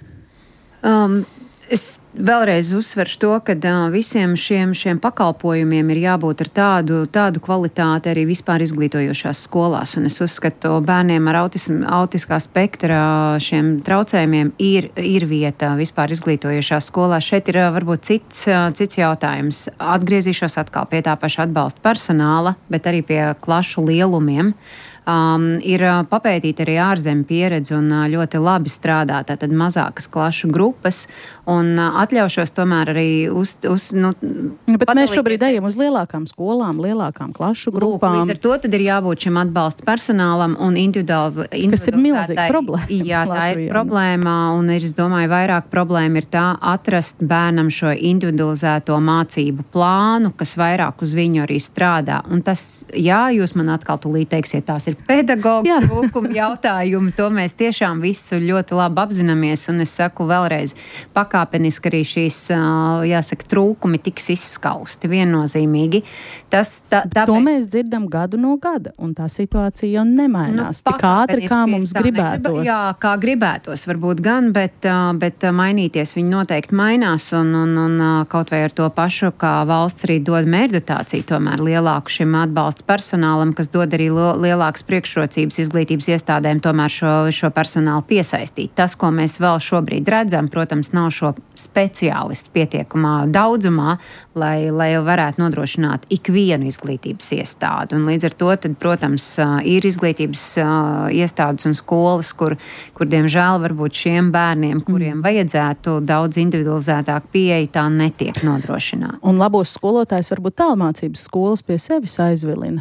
Um, es vēlreiz uzsveršu to, ka uh, visiem šiem, šiem pakalpojumiem ir jābūt ar tādu, tādu kvalitāti arī vispār izglītojošās skolās. Un es uzskatu, bērniem ar autismu, autiskā spektra šiem traucējumiem ir, ir vieta vispār izglītojošās skolās. Šeit ir uh, varbūt cits, uh, cits jautājums. Atgriezīšos atkal pie tā paša atbalsta personāla, bet arī pie klašu lielumiem. Um, ir uh, papētīta arī ārzemju pieredze un uh, ļoti labi strādā tātad mazākas klašu grupas un uh, atļaušos tomēr arī uz... uz nu, nu, bet mēs šobrīd ejam uz lielākām skolām, lielākām klašu grupām. Lūk, līdz ar to tad ir jābūt šim atbalsta personālam un individuāli... Kas ir milzīga problēma. Jā, tā ir problēma un es domāju, vairāk problēma ir tā atrast bērnam šo individualizēto mācību plānu, kas vairāk uz viņu arī strādā. Un tas, jā, jūs man atkal tūlīt teiksiet, tās ir pedagoģu trūkuma jautājumi, to mēs tiešām visu ļoti labi apzināmies, un es saku vēlreiz, pakāpeniski arī šīs, jāsaka, trūkumi tiks izskausti viennozīmīgi. Tas, tā, tāpēc... To mēs dzirdam gadu no gada, un tā situācija jau nemainās. Nu, tik ātri, kā mums gribētos. Jā, kā gribētos varbūt gan, bet, bet mainīties viņi noteikti mainās, un, un, un kaut vai ar to pašu, kā valsts arī dod mērķdotāciju, tomēr lielāku šim atbalsta personālam, kas dod arī lielāks priekšrocības izglītības iestādēm tomēr šo, šo personālu piesaistīt. Tas, ko mēs vēl šobrīd redzam, protams, nav šo speciālistu pietiekamā daudzumā, lai, lai varētu nodrošināt ikvienu izglītības iestādi. Un līdz ar to, tad, protams, ir izglītības iestādes un skolas, kur, kur diemžēl varbūt šiem bērniem, kuriem vajadzētu daudz individualizētāk pieeja, tā netiek nodrošināta. Un labos skolotājs varbūt tālmācības skolas pie sevis aizvilina.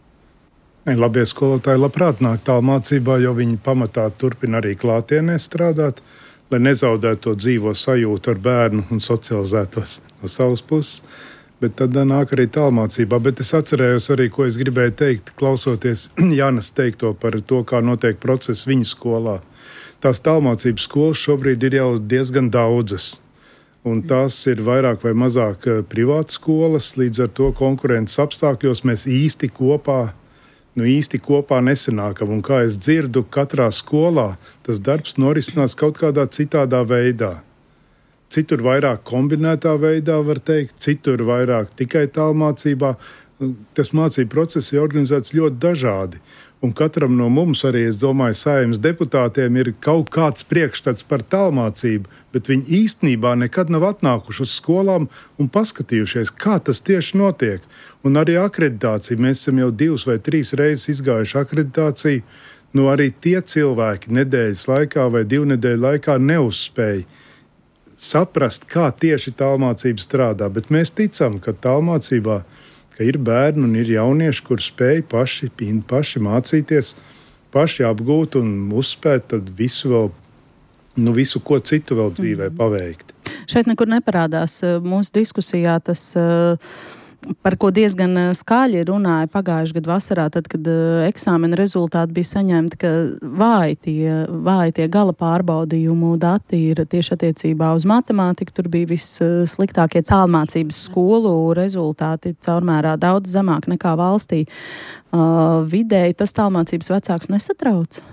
Labie skolotāji labprāt nāk tālmācībā, jo viņi pamatā turpina arī klātienē strādāt, lai nezaudētu to dzīvo sajūtu ar bērnu un socializētos no savas puses. Bet tad nāk arī tālmācībā. Bet es atcerējos arī, ko es gribēju teikt, klausoties Jānas teikto par to, kā notiek process viņa skolā. Tās tālmācības skolas šobrīd ir jau diezgan daudzas. Un tās ir vairāk vai mazāk privātas skolas, līdz ar to konkurences apstākļos mēs īsti kopā Nu īsti kopā nesanākam, un kā es dzirdu, katrā skolā tas darbs norisinās kaut kādā citādā veidā. Citur vairāk kombinētā veidā, var teikt, citur vairāk tikai tālmācībā. Tas mācību process ir organizēts ļoti dažādi. Un katram no mums arī, es domāju, Saeimas deputātiem ir kaut kāds priekšstats par tālmācību, bet viņi īstenībā nekad nav atnākuši uz skolām un paskatījušies, kā tas tieši notiek. Un arī akreditācija. Mēs esam jau divas vai trīs reizes izgājuši akreditāciju. Nu arī tie cilvēki nedēļas laikā vai divu nedēļu laikā neuzspēja saprast, kā tieši tālmācība strādā. Bet mēs ticam, ka tālmācībā ka ir bērni un ir jaunieši, kur spēj paši, paši mācīties, paši apgūt un uzspēt tad visu vēl, nu visu, ko citu vēl dzīvē paveikt. Šeit nekur neparādās mūsu diskusijā tas, par ko diezgan skaļi runāja pagājušajā gadu vasarā, tad, kad eksāmena rezultāti bija saņemti, ka vāji tie, vāji tie gala pārbaudījumu dati ir tieši attiecībā uz matemātiku. Tur bija vissliktākie tālmācības skolu rezultāti caurmērā daudz zemāk nekā valstī. Uh, vidēji tas tālmācības vecāks nesatrauc?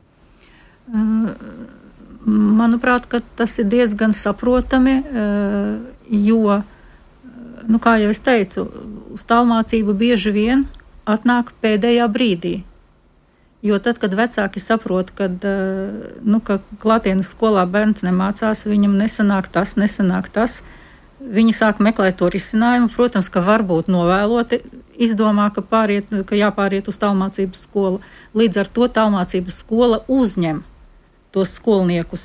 Uh, manuprāt, ka tas ir diezgan saprotami, uh, jo Nu, kā jau es teicu, uz tālmācību bieži vien atnāk pēdējā brīdī. Jo tad, kad vecāki saprot, kad, nu, ka klātienes skolā bērns nemācās, viņam nesanāk tas, nesanāk tas, viņi sāk meklēt to risinājumu. Protams, ka varbūt novēloti izdomā, ka, pāriet, ka jāpāriet uz tālmācības skolu. Līdz ar to tālmācības skola uzņem tos skolniekus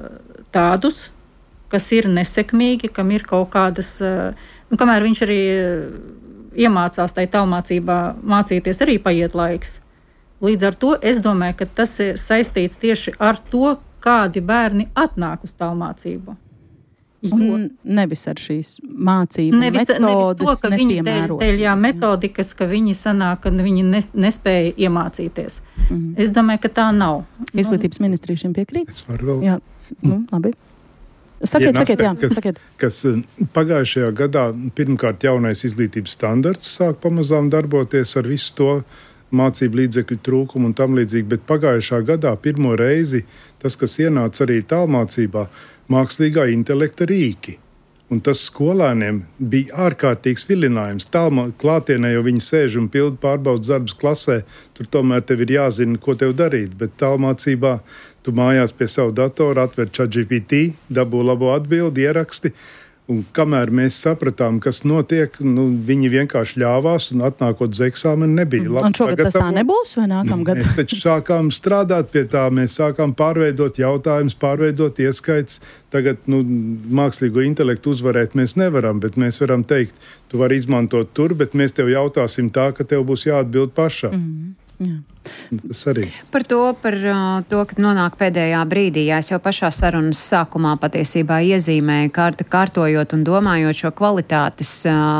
tādus, kas ir nesekmīgi, kam ir kaut kādas, nu, kamēr viņš arī iemācās tai tālmācībā mācīties, arī paiet laiks. Līdz ar to es domāju, ka tas ir saistīts tieši ar to, kādi bērni atnāk uz tālmācību. Un nevis ar šīs mācību nevis, metodas nevis to, nepiemērot. Dēļ, jā, metodikas, ka viņi sanāk, ka viņi nes, nespēja iemācīties. Mm. Es domāju, ka tā nav. Izglītības ministrija šim piekrīt? Es varu vēl. Jā, nu, labi. Sakiet, ja, sakiet, jā. Kas, sakiet. Kas pagājušajā gadā pirmkārt jaunais izglītības standarts sāk pamazām darboties ar visu to mācību līdzekļu trūkumu un tam līdzīgi, bet pagājušā gadā pirmo reizi tas, kas ienāca arī tālmācībā, mākslīgā intelekta rīki. Un tas skolēniem bija ārkārtīgs vilinājums. Tālmā klātienē jau viņi sēž un pilda pārbaudas darbus klasē, tur tomēr tev ir jāzina, ko tev darīt, bet tālmācībā tu mājās pie savu datoru atver ChatGPT, dabū labo atbildi, ieraksti, un kamēr mēs sapratām, kas notiek, nu, viņi vienkārši ļāvās un atnākot uz eksāmenu nebija labi. Un šogad tas tā nebūs vai nākamgad? Mēs taču sākām strādāt pie tā, mēs sākām pārveidot jautājumus, pārveidot ieskaits. Tagad, nu, mākslīgo intelektu uzvarēt mēs nevaram, bet mēs varam teikt, tu vari izmantot tur, bet mēs tev jautāsim tā, ka tev būs jāatbild pašam. Mm, jā. Tas arī. Par to, par to, ka nonāk pēdējā brīdī, jā, es jau pašā sarunas sākumā patiesībā iezīmēju, kārt, kārtojot un domājot šo kvalitātes,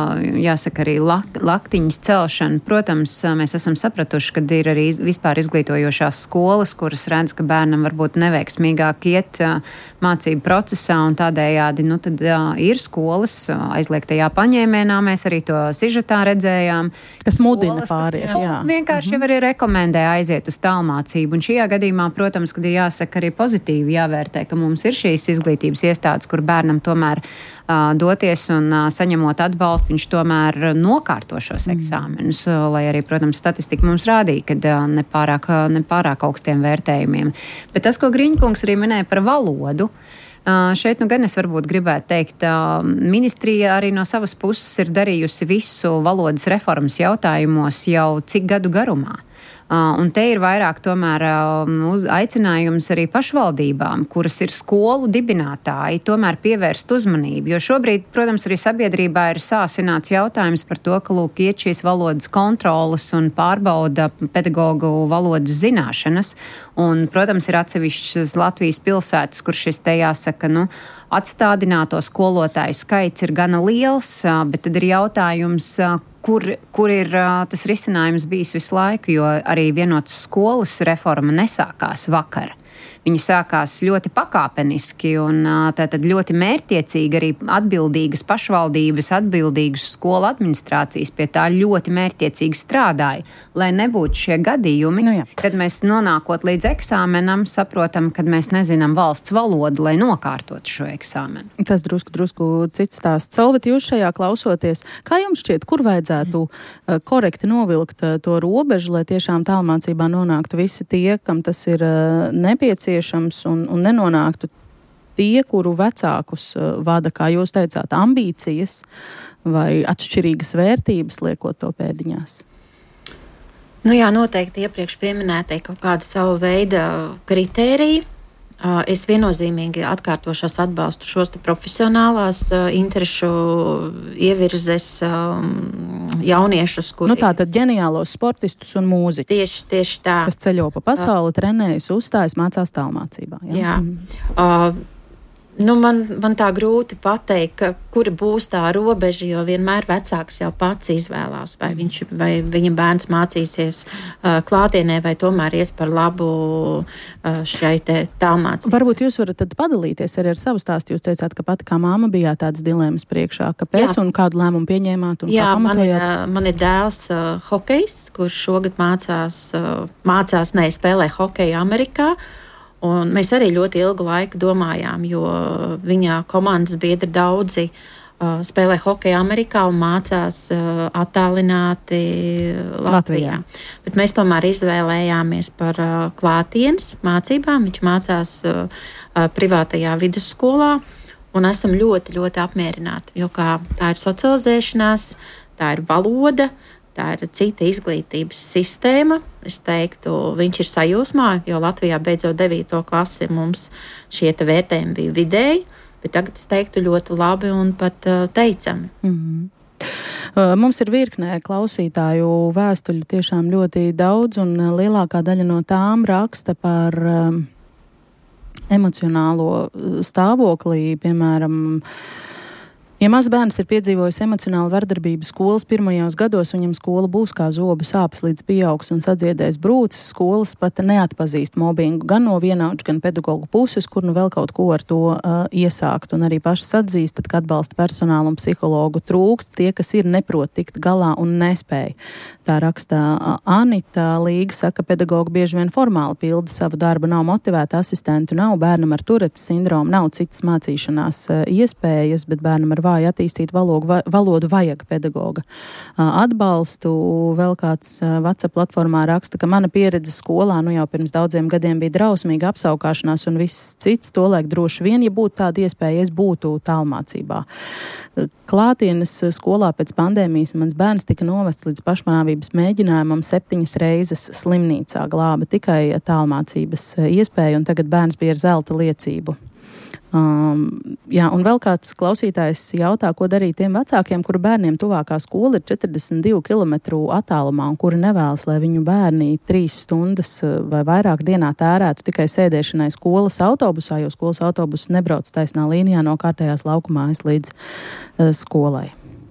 jāsaka arī lakt, laktiņas celšanu. Protams, mēs esam sapratuši, ka ir arī vispār izglītojošās skolas, kuras redz, ka bērnam varbūt neveiksmīgāk iet mācību procesā un tādējādi, nu tad ir skolas aizliegtajā paņēmienā, mēs arī to sižetā redzējām. Kas mudina pāriet, kas, jā. Vienkārši jau arī rekomendē aiziet uz tālmācību. Un šajā gadījumā, protams, kad ir jāsaka arī pozitīvi jāvērtē, ka mums ir šīs izglītības iestādes, kur bērnam tomēr uh, doties un uh, saņemot atbalstu, viņš tomēr nokārto šos mm. eksāmenus, uh, lai arī, protams, statistika mums rādīja, ka uh, nepārāk, uh, nepārāk augstiem vērtējumiem. Bet tas, ko Griņkungs arī minēja par valodu, Uh, šeit nu gan es varbūt gribētu teikt, uh, ministrija arī no savas puses ir darījusi visu valodas reformas jautājumos jau cik gadu garumā. Uh, un te ir vairāk tomēr uh, uz aicinājums arī pašvaldībām, kuras ir skolu dibinātāji, tomēr pievērst uzmanību. Jo šobrīd, protams, arī sabiedrībā ir sāsināts jautājums par to, ka lūk iet šīs valodas kontrolas un pārbauda pedagogu valodas zināšanas. Un, protams, ir atsevišķas Latvijas pilsētas, kur šis te jāsaka, nu, atstādināto skolotāju skaits ir gana liels, uh, bet tad ir jautājums, uh, Kur, kur ir uh, tas risinājums bijis visu laiku, jo arī vienotas skolas reforma nesākās vakar. Viņi sākās ļoti pakāpeniski un uh, tātad ļoti mērķiecīgi arī atbildīgas pašvaldības, atbildīgas skolu administrācijas pie tā ļoti mērķiecīgi strādāja, lai nebūtu šie gadījumi, nu, kad mēs nonākot līdz eksāmenam, saprotam, kad mēs nezinām valsts valodu, lai nokārtotu šo eksāmenu. Tas drusku, drusku cits stāsts. Solvit, jūs šajā klausoties, kā jums šķiet, kur vajadzētu uh, korekti novilkt uh, to robežu, lai tiešām tālmācībā nonāktu visi tie, kam tas ir uh, nepieciešams un, un nenonāktu tie, kuru vecākus uh, vada, kā jūs teicāt, ambīcijas vai atšķirīgas vērtības, liekot to pēdiņās? Nu jā, noteikti iepriekš pieminētai kaut kāda sava veida kritērija. Uh, es viennozīmīgi atkārtošos atbalstu šos profesionālās uh, interešu ievirzes um, jauniešus, kuri... Nu tā tad ģeniālos sportistus un mūziķus. Tieši, tieši tā. Kas ceļo pa pasauli, uh, trenējas, uzstājas, mācās tālmācībā. Jā. jā. Mm. Uh, Nu, man, man tā grūti pateikt, ka, kura būs tā robeža, jo vienmēr vecāks jau pats izvēlās, vai, viņš, vai viņa bērns mācīsies uh, klātienē, vai tomēr ies par labu uh, šai te tālmācībai. Varbūt jūs varat tad padalīties arī ar savu stāstu. Jūs teicāt, ka pati kā māma bijāt tādas dilemmas priekšā. Kāpēc Jā. Un kādu lēmumu pieņēmāt un Jā, kā pamatojāt? Jā, man, man ir dēls uh, hokejs, kurš šogad mācās, uh, mācās, ne, spēlē hokeju Amerikā. Un mēs arī ļoti ilgu laiku domājām, jo viņa komandas biedri daudzi uh, spēlē hokeju Amerikā un mācās uh, attālināti Latvijā. Latvijā. Bet mēs tomēr izvēlējāmies par uh, klātienes mācībām. Viņš mācās uh, uh, privātajā vidusskolā un esam ļoti, ļoti apmierināti, jo kā tā ir socializēšanās, tā ir valoda, Tā ir cita izglītības sistēma. Es teiktu, viņš ir sajūsmā, jo Latvijā beidzot devīto klasi mums šie te vērtējumi bija vidēji, bet tagad es teiktu ļoti labi un pat uh, teicami. Mm-hmm. Mums ir virknē klausītāju vēstuļu tiešām ļoti daudz, un lielākā daļa no tām raksta par um, emocionālo stāvoklī, piemēram, ja mazs bērns ir piedzīvojis emocionālu vardarbību skolas pirmajos gados, viņam skola būs kā zobu sāpes līdz pieaugs un sadziedēs brūces, skolas pat neatpazīst mobbingu gan no vienaudžu, gan pedagogu puses, kur nu vēl kaut ko ar to uh, iesākt. Un arī pašas atzīst, ka atbalsta personālu un psihologu trūkst, tie, kas ir, neprot tikt galā un nespēj. Tā rakstā Anita Līga, saka, pedagogi bieži vien formāli pilda savu darbu, nav motivēta asistentu, nav bērnam ar Turetes sindromu, nav citas mācīšanās uh, iespējas, bet bērnam ar vāju attīstīt valogu, valodu vajag pedagoga atbalstu. Vēl kāds WhatsApp platformā raksta, ka mana pieredze skolā nu jau pirms daudziem gadiem bija drausmīga apsaukāšanās un viss cits, tolaik droši vien, ja būtu tāda iespēja, es būtu tālmācībā. Klātienes skolā pēc pandēmijas mans bērns tika novests līdz pašnāvības mēģinājumam septiņas reizes slimnīcā, glāba tikai tālmācības iespēju, un tagad bērns bija ar zelta liecību. Um, jā, un vēl kāds klausītājs jautā, ko darīt tiem vecākiem, kuru bērniem tuvākā skola ir četrdesmit divu kilometru attālumā un kuri nevēlas, lai viņu bērni trīs stundas vai vairāk dienā tērētu tikai sēdēšanai skolas autobusā, jo skolas autobus nebrauc taisnā līnijā no kārtējās laukumājas līdz uh, skolai.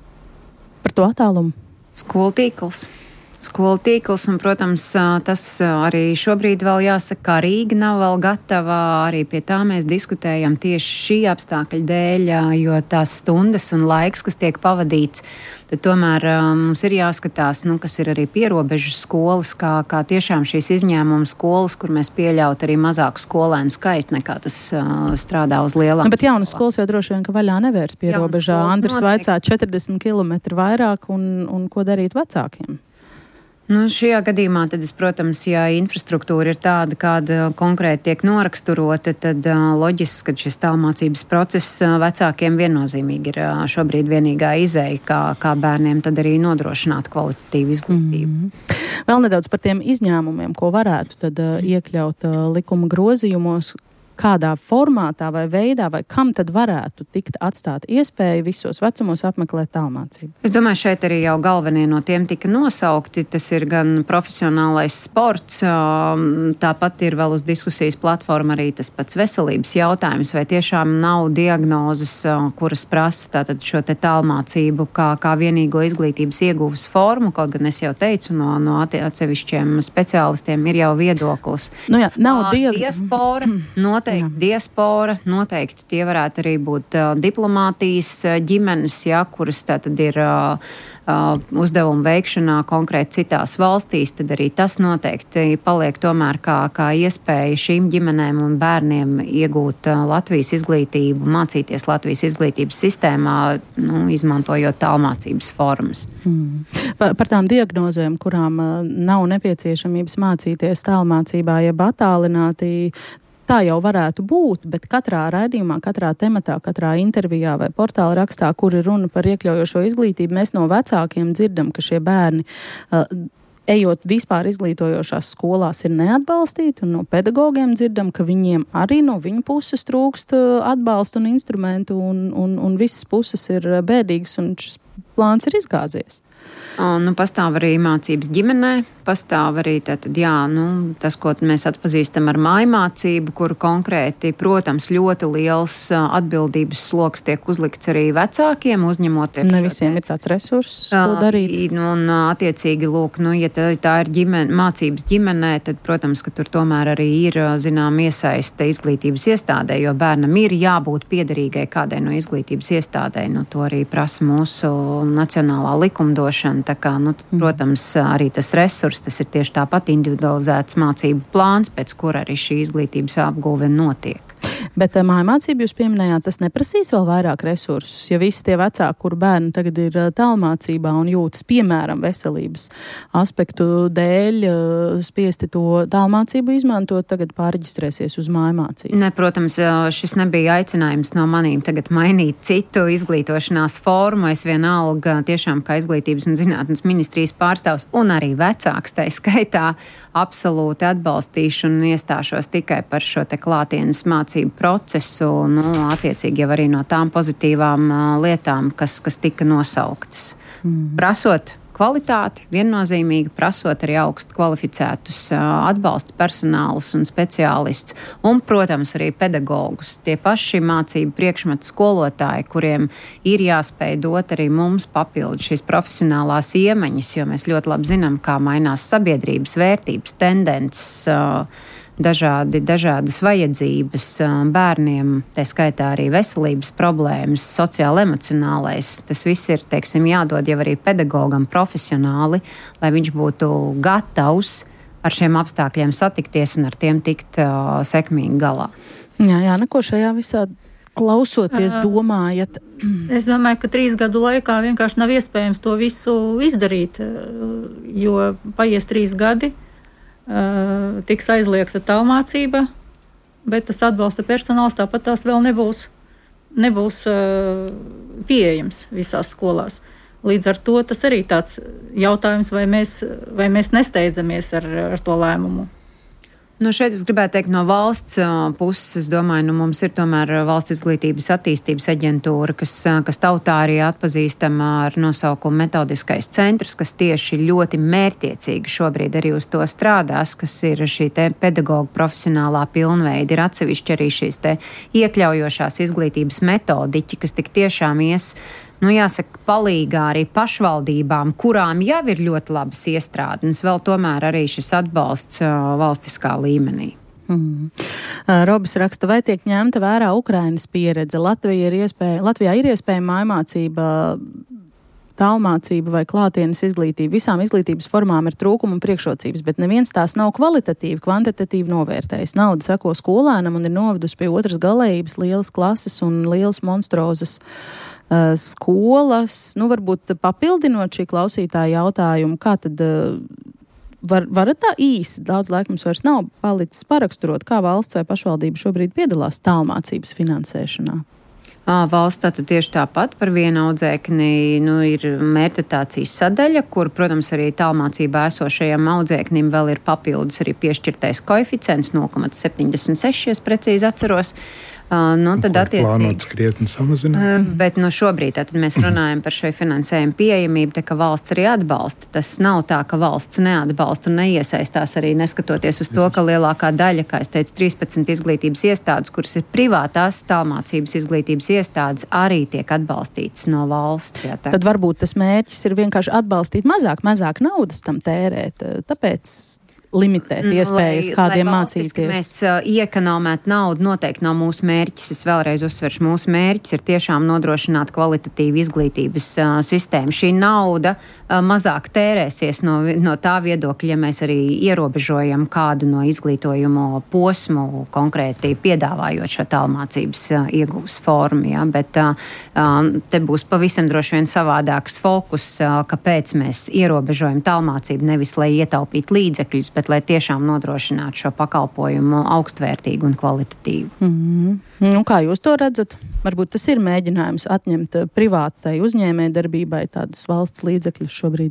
Par to attālumu? Skolu tīkls. Skolu tīkls, un, protams, tas arī šobrīd vēl jāsaka, ka Rīga nav vēl gatava, arī pie tā mēs diskutējam tieši šī apstākļa dēļ, jo tās stundas un laiks, kas tiek pavadīts, tad tomēr mums ir jāskatās, nu, kas ir arī pierobežu skolas, kā, kā tiešām šīs izņēmuma skolas, kur mēs pieļaut arī mazāku skolēnu skaitu, nekā tas uh, strādā uz lielām. Nu, bet jaunas skolas jau droši vien, ka vaļā nevērs pierobežā. Andris vaicā četrdesmit kilometri vairāk, un, un ko darīt vecākiem? Nu, šajā gadījumā, tad es, protams, ja infrastruktūra ir tāda, kāda konkrēti tiek noraksturota, tad uh, loģiski, ka šis tālmācības process uh, vecākiem viennozīmīgi ir uh, šobrīd vienīgā izeja, kā, kā bērniem tad arī nodrošināt kvalitatīvu izglītību. Mm-hmm. Vēl nedaudz par tiem izņēmumiem, ko varētu tad uh, iekļaut uh, likuma grozījumos. Kādā formātā vai veidā, vai kam tad varētu tikt atstāt iespēju visos vecumos apmeklēt tālmācību? Es domāju, šeit arī jau galvenie no tiem tika nosaukti. Tas ir gan profesionālais sports, tāpat ir vēl uz diskusijas platforma arī tas pats veselības jautājums, vai tiešām nav diagnozes, kuras prasa tātad šo te tālmācību kā, kā vienīgo izglītības ieguvas formu, kaut gan es jau teicu, no, no atsevišķiem speciālistiem ir jau viedoklis. Nu jā, nav diagnoze. Diaspora, noteikti jā. diaspora, noteikti tie varētu arī būt uh, diplomātijas uh, ģimenes, jā, kuras tātad ir uh, uh, uzdevumu veikšanā konkrēti citās valstīs, tad arī tas noteikti paliek tomēr kā, kā iespēja šīm ģimenēm un bērniem iegūt uh, Latvijas izglītību, mācīties Latvijas izglītības sistēmā, nu, izmantojot tālmācības formas. Hmm. Par, par tām diagnozēm, kurām uh, nav nepieciešamības mācīties tālmācībā, jeb attālināti, tā jau varētu būt, bet katrā raidījumā, katrā tematā, katrā intervijā vai portāla rakstā, kur ir runa par iekļaujošo izglītību, mēs no vecākiem dzirdam, ka šie bērni, uh, ejot vispār izglītojošās skolās, ir neatbalstīti, un no pedagogiem dzirdam, ka viņiem arī no viņu puses trūkst atbalstu un instrumentu, un, un, un visas puses ir bēdīgas, un šis plāns ir izgāzies. Un, nu, pastāv arī mācības ģimenē, pastāv arī tātad, jā, nu, tas, ko mēs atpazīstam ar mājmācību, kur konkrēti, protams, ļoti liels atbildības sloks tiek uzlikts arī vecākiem, uzņemoties. Ne visiem ir tāds resurss, ko darīt. Un, attiecīgi, lūk, nu, ja tā, tā ir ģimene, mācības ģimenē, tad, protams, ka tur tomēr arī ir, zinām, iesaiste izglītības iestādē, jo bērnam ir jābūt piederīgai kādai no izglītības iestādē. Nu, to arī prasa mūsu nacionālā likumdošana. Tā kā, nu, protams, arī tas resurs, tas ir tieši tāpat individualizēts mācību plāns, pēc kura arī šī izglītības apguve notiek. Bet mājmācību jūs pieminējāt, tas neprasīs vēl vairāk resursus, ja visi tie vecāki, kur bērni tagad ir tālmācībā un jūtas, piemēram, veselības aspektu dēļ, spiesti to tālmācību izmantot, tagad pārreģistrēsies uz mājmācību. Ne, protams, šis nebija aicinājums no manīm tagad mainīt citu izglītošanās formu. Es vienalga tiešām kā izglītības un zinātnes ministrijas pārstāvs un arī vecāks, tai skaitā absolūti atbalstīšu un iestāšos tikai par šo te klātienes mācību procesu, nu, attiecīgi jau arī no tām pozitīvām uh, lietām, kas, kas tika nosauktas. Mm. Prasot kvalitāti, viennozīmīgi prasot arī augstu kvalificētus uh, atbalsta personālus un speciālistus, un, protams, arī pedagogus. Tie paši mācību priekšmetu skolotāji, kuriem ir jāspēj dot arī mums papildu šīs profesionālās iemaņas, jo mēs ļoti labi zinām, kā mainās sabiedrības vērtības, tendences, uh, Dažādi, dažādas vajadzības bērniem, tā skaitā arī veselības problēmas, sociāli-emocionālais. Tas viss ir, teiksim, jādod jau arī pedagogam profesionāli, lai viņš būtu gatavs ar šiem apstākļiem satikties un ar tiem tikt uh, sekmīgi galā. Jā, jā, neko šajā visā klausoties domājat? Es domāju, ka trīs gadu laikā vienkārši nav iespējams to visu izdarīt, jo paies trīs gadi. Uh, tiks aizliegta tālmācība, bet tas atbalsta personāls tāpat tās vēl nebūs, nebūs uh, pieejams visās skolās. Līdz ar to tas arī tāds jautājums, vai mēs, vai mēs nesteidzamies ar, ar to lēmumu. Nu, šeit es gribētu teikt no valsts puses, es domāju, nu, mums ir tomēr valsts izglītības attīstības aģentūra, kas, kas tautā arī atpazīstama ar nosaukumu metodiskais centrs, kas tieši ļoti mērķiecīgi šobrīd arī uz to strādās, kas ir šī te pedagoga profesionālā pilnveida, ir atsevišķi arī šīs te iekļaujošās izglītības metodiķi, kas tik tiešām ies, nu, jāsaka, palīgā arī pašvaldībām, kurām jau ir ļoti labas iestrādnes, vēl tomēr arī šis atbalsts uh, valstiskā līmenī. Mm. Uh, Robis raksta, vai tiek ņemta vērā Ukrainas pieredze? Latvija ir iespēja, Latvijā ir iespēja mājmācība, tālmācība vai klātienes izglītība. Visām izglītības formām ir trūkumi un priekšrocības, bet neviens tās nav kvalitatīvi, kvantitatīvi novērtējis. Nauda seko skolēnam un ir novedusi pie otras galējības, lielas klases un lielas monstrozas uh, skolas. Nu, varbūt papildinot šī klausītāja jautājumu, kā tad uh, var, varat tā īsi, daudz laika mums vairs nav palicis paraksturot, kā valsts vai pašvaldība šobrīd piedalās tālmācības finansēšanā? Valsts tātad tieši tāpat par vienu audzēkni, nu, ir mērķdotācijas sadaļa, kur, protams, arī tālmācībā esošajam audzēknim vēl ir papildus arī piešķirtais koeficients nulle komats septiņdesmit seši, es precīzi atceros. Uh, nu, tad plānots krietni samazināt. Uh, bet nu, šobrīd tātad mēs runājam par šo finansējumu pieejamību, tā ka valsts arī atbalsta. Tas nav tā, ka valsts neatbalsta un neiesaistās arī neskatoties uz to, ka lielākā daļa, kā es teicu, trīspadsmit izglītības iestādes, kuras ir privātās tālmācības izglītības iestādes, arī tiek atbalstītas no valsts. Jā, tā. Tad varbūt tas mērķis ir vienkārši atbalstīt mazāk, mazāk naudas tam tērēt. Tāpēc limitēt iespējas, lai, kādiem lai mācīties. Mēs uh, iekonomētu naudu noteikti nav mūsu mērķis. Es vēlreiz uzsveršu, mūsu mērķis ir tiešām nodrošināt kvalitatīvu izglītības uh, sistēmu. Šī nauda uh, mazāk tērēsies no, no tā viedokļa, ja mēs arī ierobežojam kādu no izglītojumu posmu, konkrēti piedāvājot šo tālmācības uh, iegūs formu. Ja? Bet uh, uh, te būs pavisam droši vien savādāks fokus, uh, kāpēc mēs ierobežojam tālmācību, nevis lai ietaupītu līdzekļus, bet lai tiešām nodrošinātu šo pakalpojumu augstvērtīgu un kvalitatīvu. Mm-hmm. Nu, kā jūs to redzat? Varbūt tas ir mēģinājums atņemt privātai uzņēmējdarbībai tādus valsts līdzekļus šobrīd?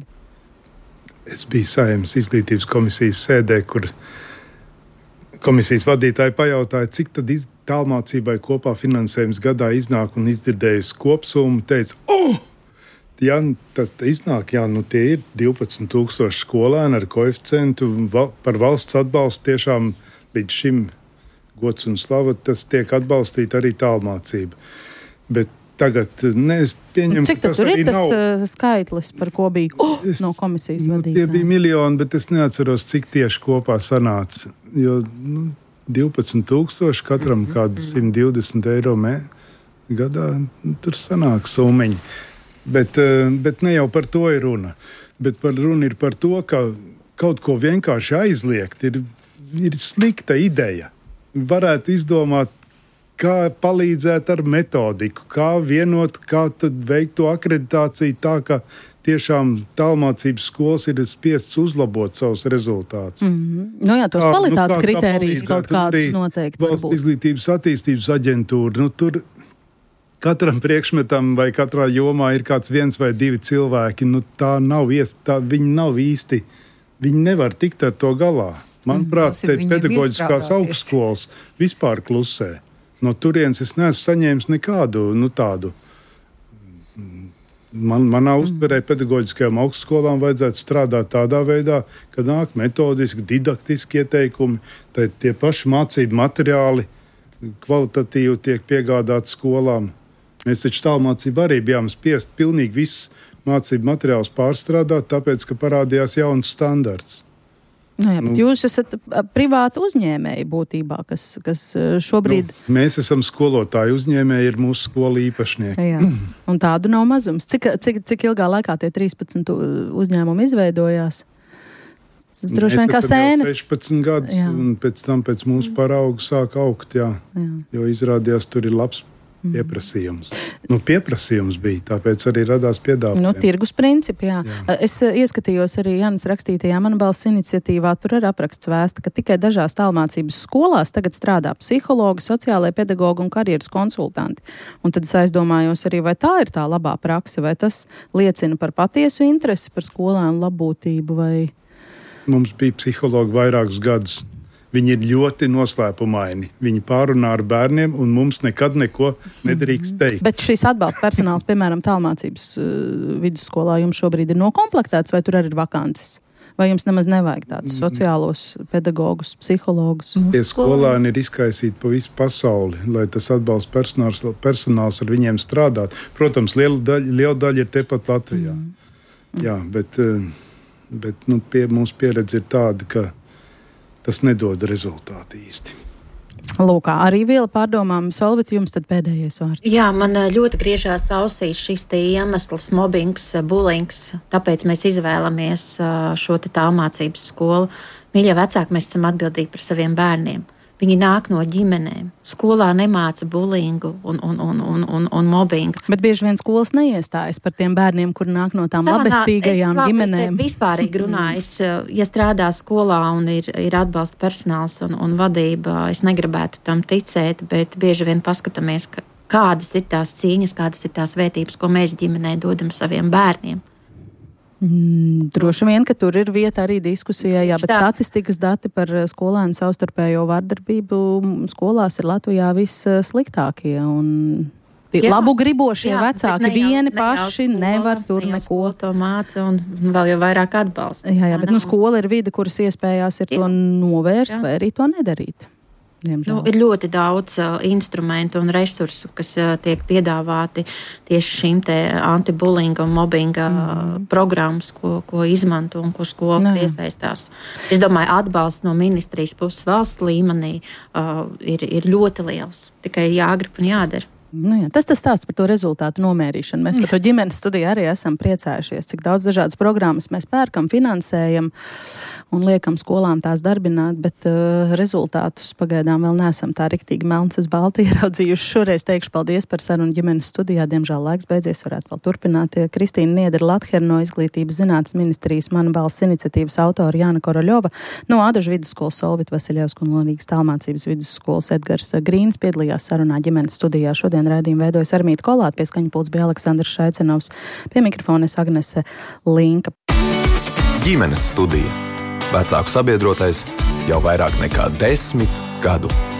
Es biju Saeimas izglītības komisijas sēdē, kur komisijas vadītāji pajautāja, cik tad iz, tālmācībai kopā finansējums gadā iznāk, un izdzirdējusi kopsumu, teica, oh! Jā, tas iznāk, jā, nu tie ir divpadsmit tūkstoši skolēni ar koeficientu val, par valsts atbalstu tiešām līdz šim gods un slava, tas tiek atbalstīta arī tālmācība. Bet tagad, ne, es pieņemu, cik ka tas tur arī ir tas nav... uh, skaitlis, par ko bija oh, es, no komisijas nu, vadītāja? Tie bija miljoni, bet es neatceros, cik tieši kopā sanāca, jo nu, divpadsmit tūkstoši katram kādu simt divdesmit eiro mē gadā, nu, tur sanāk summiņi. Bet, bet ne jau par to ir runa. Bet par runa ir par to, ka kaut ko vienkārši aizliegt ir, ir slikta ideja. Varētu izdomāt kā palīdzēt ar metodiku, kā vienot, kā tad veikt to akreditāciju tā, ka tiešām tālmācības skolas ir spiests uzlabot savus rezultātus. Mm-hmm. Nu jā, tos kā, kvalitātes nu, kā, kritērijas kaut kādus noteikti Valsts varbūt. Izglītības attīstības aģentūra, nu tur katram priekšmetam vai katrā jomā ir kāds viens vai divi cilvēki, nu tā nav iest, tā, viņi nav īsti, viņi nevar tikt ar to galā. Manuprāt, te pedagoģiskās augstskolas vispār klusē. No turienes es neesmu saņēmis nekādu, nu tādu. Man, manā uztverē pedagoģiskajām augstskolām vajadzētu strādāt tādā veidā, ka nāk metodiski, didaktiski ieteikumi, tad tie paši mācību materiāli kvalitatīvi tiek piegādāti skolām. Mēs taču tālmācību arī bijām spiest pilnīgi visus mācību materiālus pārstrādāt, tāpēc, ka parādījās jauns standarts. Nu, jā, bet nu, jūs esat privāti uzņēmēji būtībā, kas, kas šobrīd... Nu, mēs esam skolotāji uzņēmēji, ir mūsu skola īpašnieki. Jā, un tādu nav mazums. Cik, cik, cik ilgā laikā tie trīspadsmit uzņēmumi izveidojās? Tas droši vien kā sēnes. sešpadsmit gadus, jā. Un pēc tam pēc mūsu paraugu sāk augt, jā. jā. Jo izrādījās, tur ir labs pieprasījums. Nu, pieprasījums bija, tāpēc arī radās piedāvājumi. Nu, tirgus principi, jā. jā. Es ieskatījos arī Jānis rakstītajā Mana balss iniciatīvā, tur ir apraksts vēsta, ka tikai dažās tālmācības skolās tagad strādā psihologi, sociālai pedagogi un karjeras konsultanti. Un tad es aizdomājos arī, vai tā ir tā labā prakse, vai tas liecina par patiesu interesi par skolām labbūtību, vai... Mums bija psihologi vairākus gadus. Viņi ir ļoti noslēpumaini. Viņi pārunā ar bērniem, un mums nekad neko nedrīkst teikt. Bet šis atbalsta personāls, piemēram, tālmācības uh, vidusskolā, jums šobrīd ir nokomplektēts, vai tur arī ir vakances? Vai jums nemaz nevajag tādus sociālos pedagogus, psihologus? Tie skolēni ir izkaisīti pa visu pasauli, lai tas atbalsta personāls, personāls ar viņiem strādāt. Protams, liela daļa, liela daļa ir tepat Latvijā. Mm. Jā, bet, bet nu, pie, mūsu pieredze ir tāda, ka tas nedod rezultātu īsti. Lūk, arī viela pārdomām. Solvit, jums tad pēdējais vārds. Jā, man ļoti griežās ausīs šis te iemesls, mobbings, bulings, tāpēc mēs izvēlamies šo te tālmācības skolu. Mīļie vecāki, mēs esam atbildīgi par saviem bērniem. Viņi nāk no ģimenēm. Skolā nemāca bulingu un, un, un, un, un, un mobbingu. Bet bieži vien skolas neiestājas par tiem bērniem, kur nāk no tām tā, labestīgajām es, ģimenēm. Es vispārīgi runāju, es, ja strādā skolā un ir, ir atbalsta personāls un, un vadība, es negribētu tam ticēt, bet bieži vien paskatāmies, ka, kādas ir tās cīņas, kādas ir tās vērtības, ko mēs ģimenē dodam saviem bērniem. Mm, droši vien, ka tur ir vieta arī diskusijai, jā, bet tā. Statistikas dati par skolēnu savstarpējo vardarbību skolās ir Latvijā vissliktākie, un jā, labu gribošie jā, vecāki ne jau, vieni ne paši skola, nevar tur ne neko. To māca un vēl jau vairāk atbalsta. Jā, jā, bet nu, skola ir vide, kuras iespējās ir jā. To novērst jā. Vai arī to nedarīt. Nu, ir ļoti daudz uh, instrumentu un resursu, kas uh, tiek piedāvāti tieši šīm te antibullinga un mobbinga mm. programmas, ko, ko izmanto un ko skolas Nē. Iesaistās. Es domāju, atbalsts no ministrijas puses valsts līmenī uh, ir, ir ļoti liels. Tikai jāgrib un jādara. Nu jā, tas tas stāsts par to rezultātu nomērīšanu. Mēs par to ģimenes studiju arī esam priecājušies, cik daudz dažādas programmas mēs pērkam, finansējam un liekam skolām tās darbināt, bet uh, rezultātus pagaidām vēl neesam tā riktīgi melns uz balti ieraudzījuši. Šoreiz teikšu paldies par sarunu ģimenes studijā. Diemžēl laiks beidzies, varētu vēl turpināt. Kristīna Niedera-Lather no Izglītības zinātnes ministrijas Mana balss iniciatīvas autora Jāna Koroļova, no Ādažu vidusskolas Solvita Vasiljevska un Rīgas tālmācības vidusskolas Edgars Grīns piedalījās sarunā ģimenes studijā. Šodien raidījumu veidojas Armīta Kolāte, pie skaņa pults bija Aleksandrs Šaicenovs, pie mikrofona es Agnese Linka. Ģimenes studija. Vecāku sabiedrotais jau vairāk nekā desmit gadu.